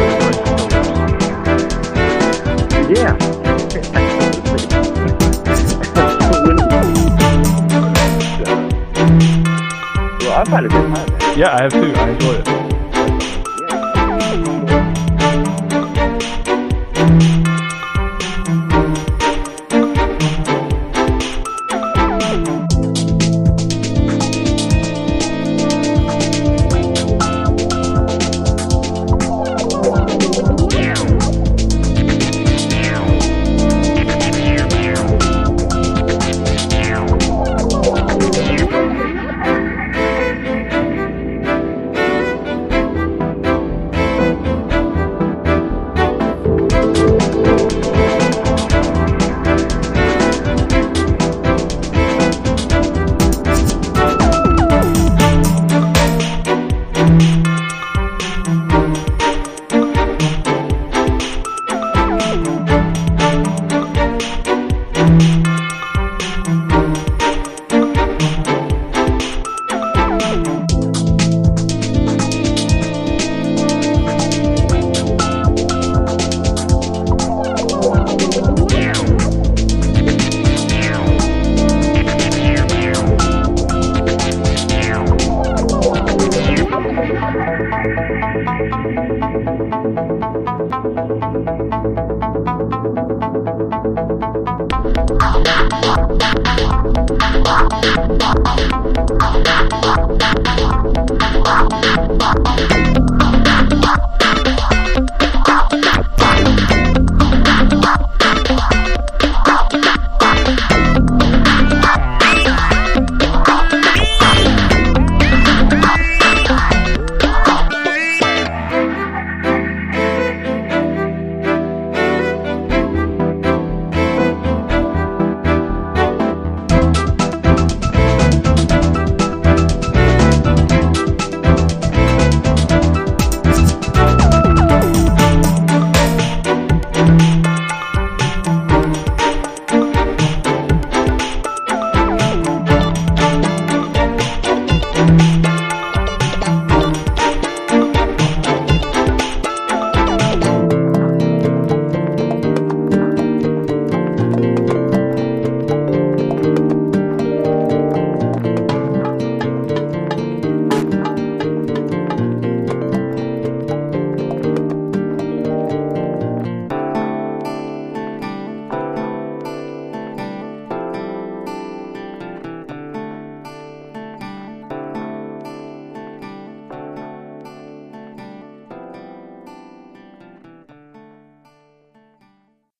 [SPEAKER 2] Yeah. Well, I've had a good time, man.
[SPEAKER 3] Yeah, I have too. I enjoy it.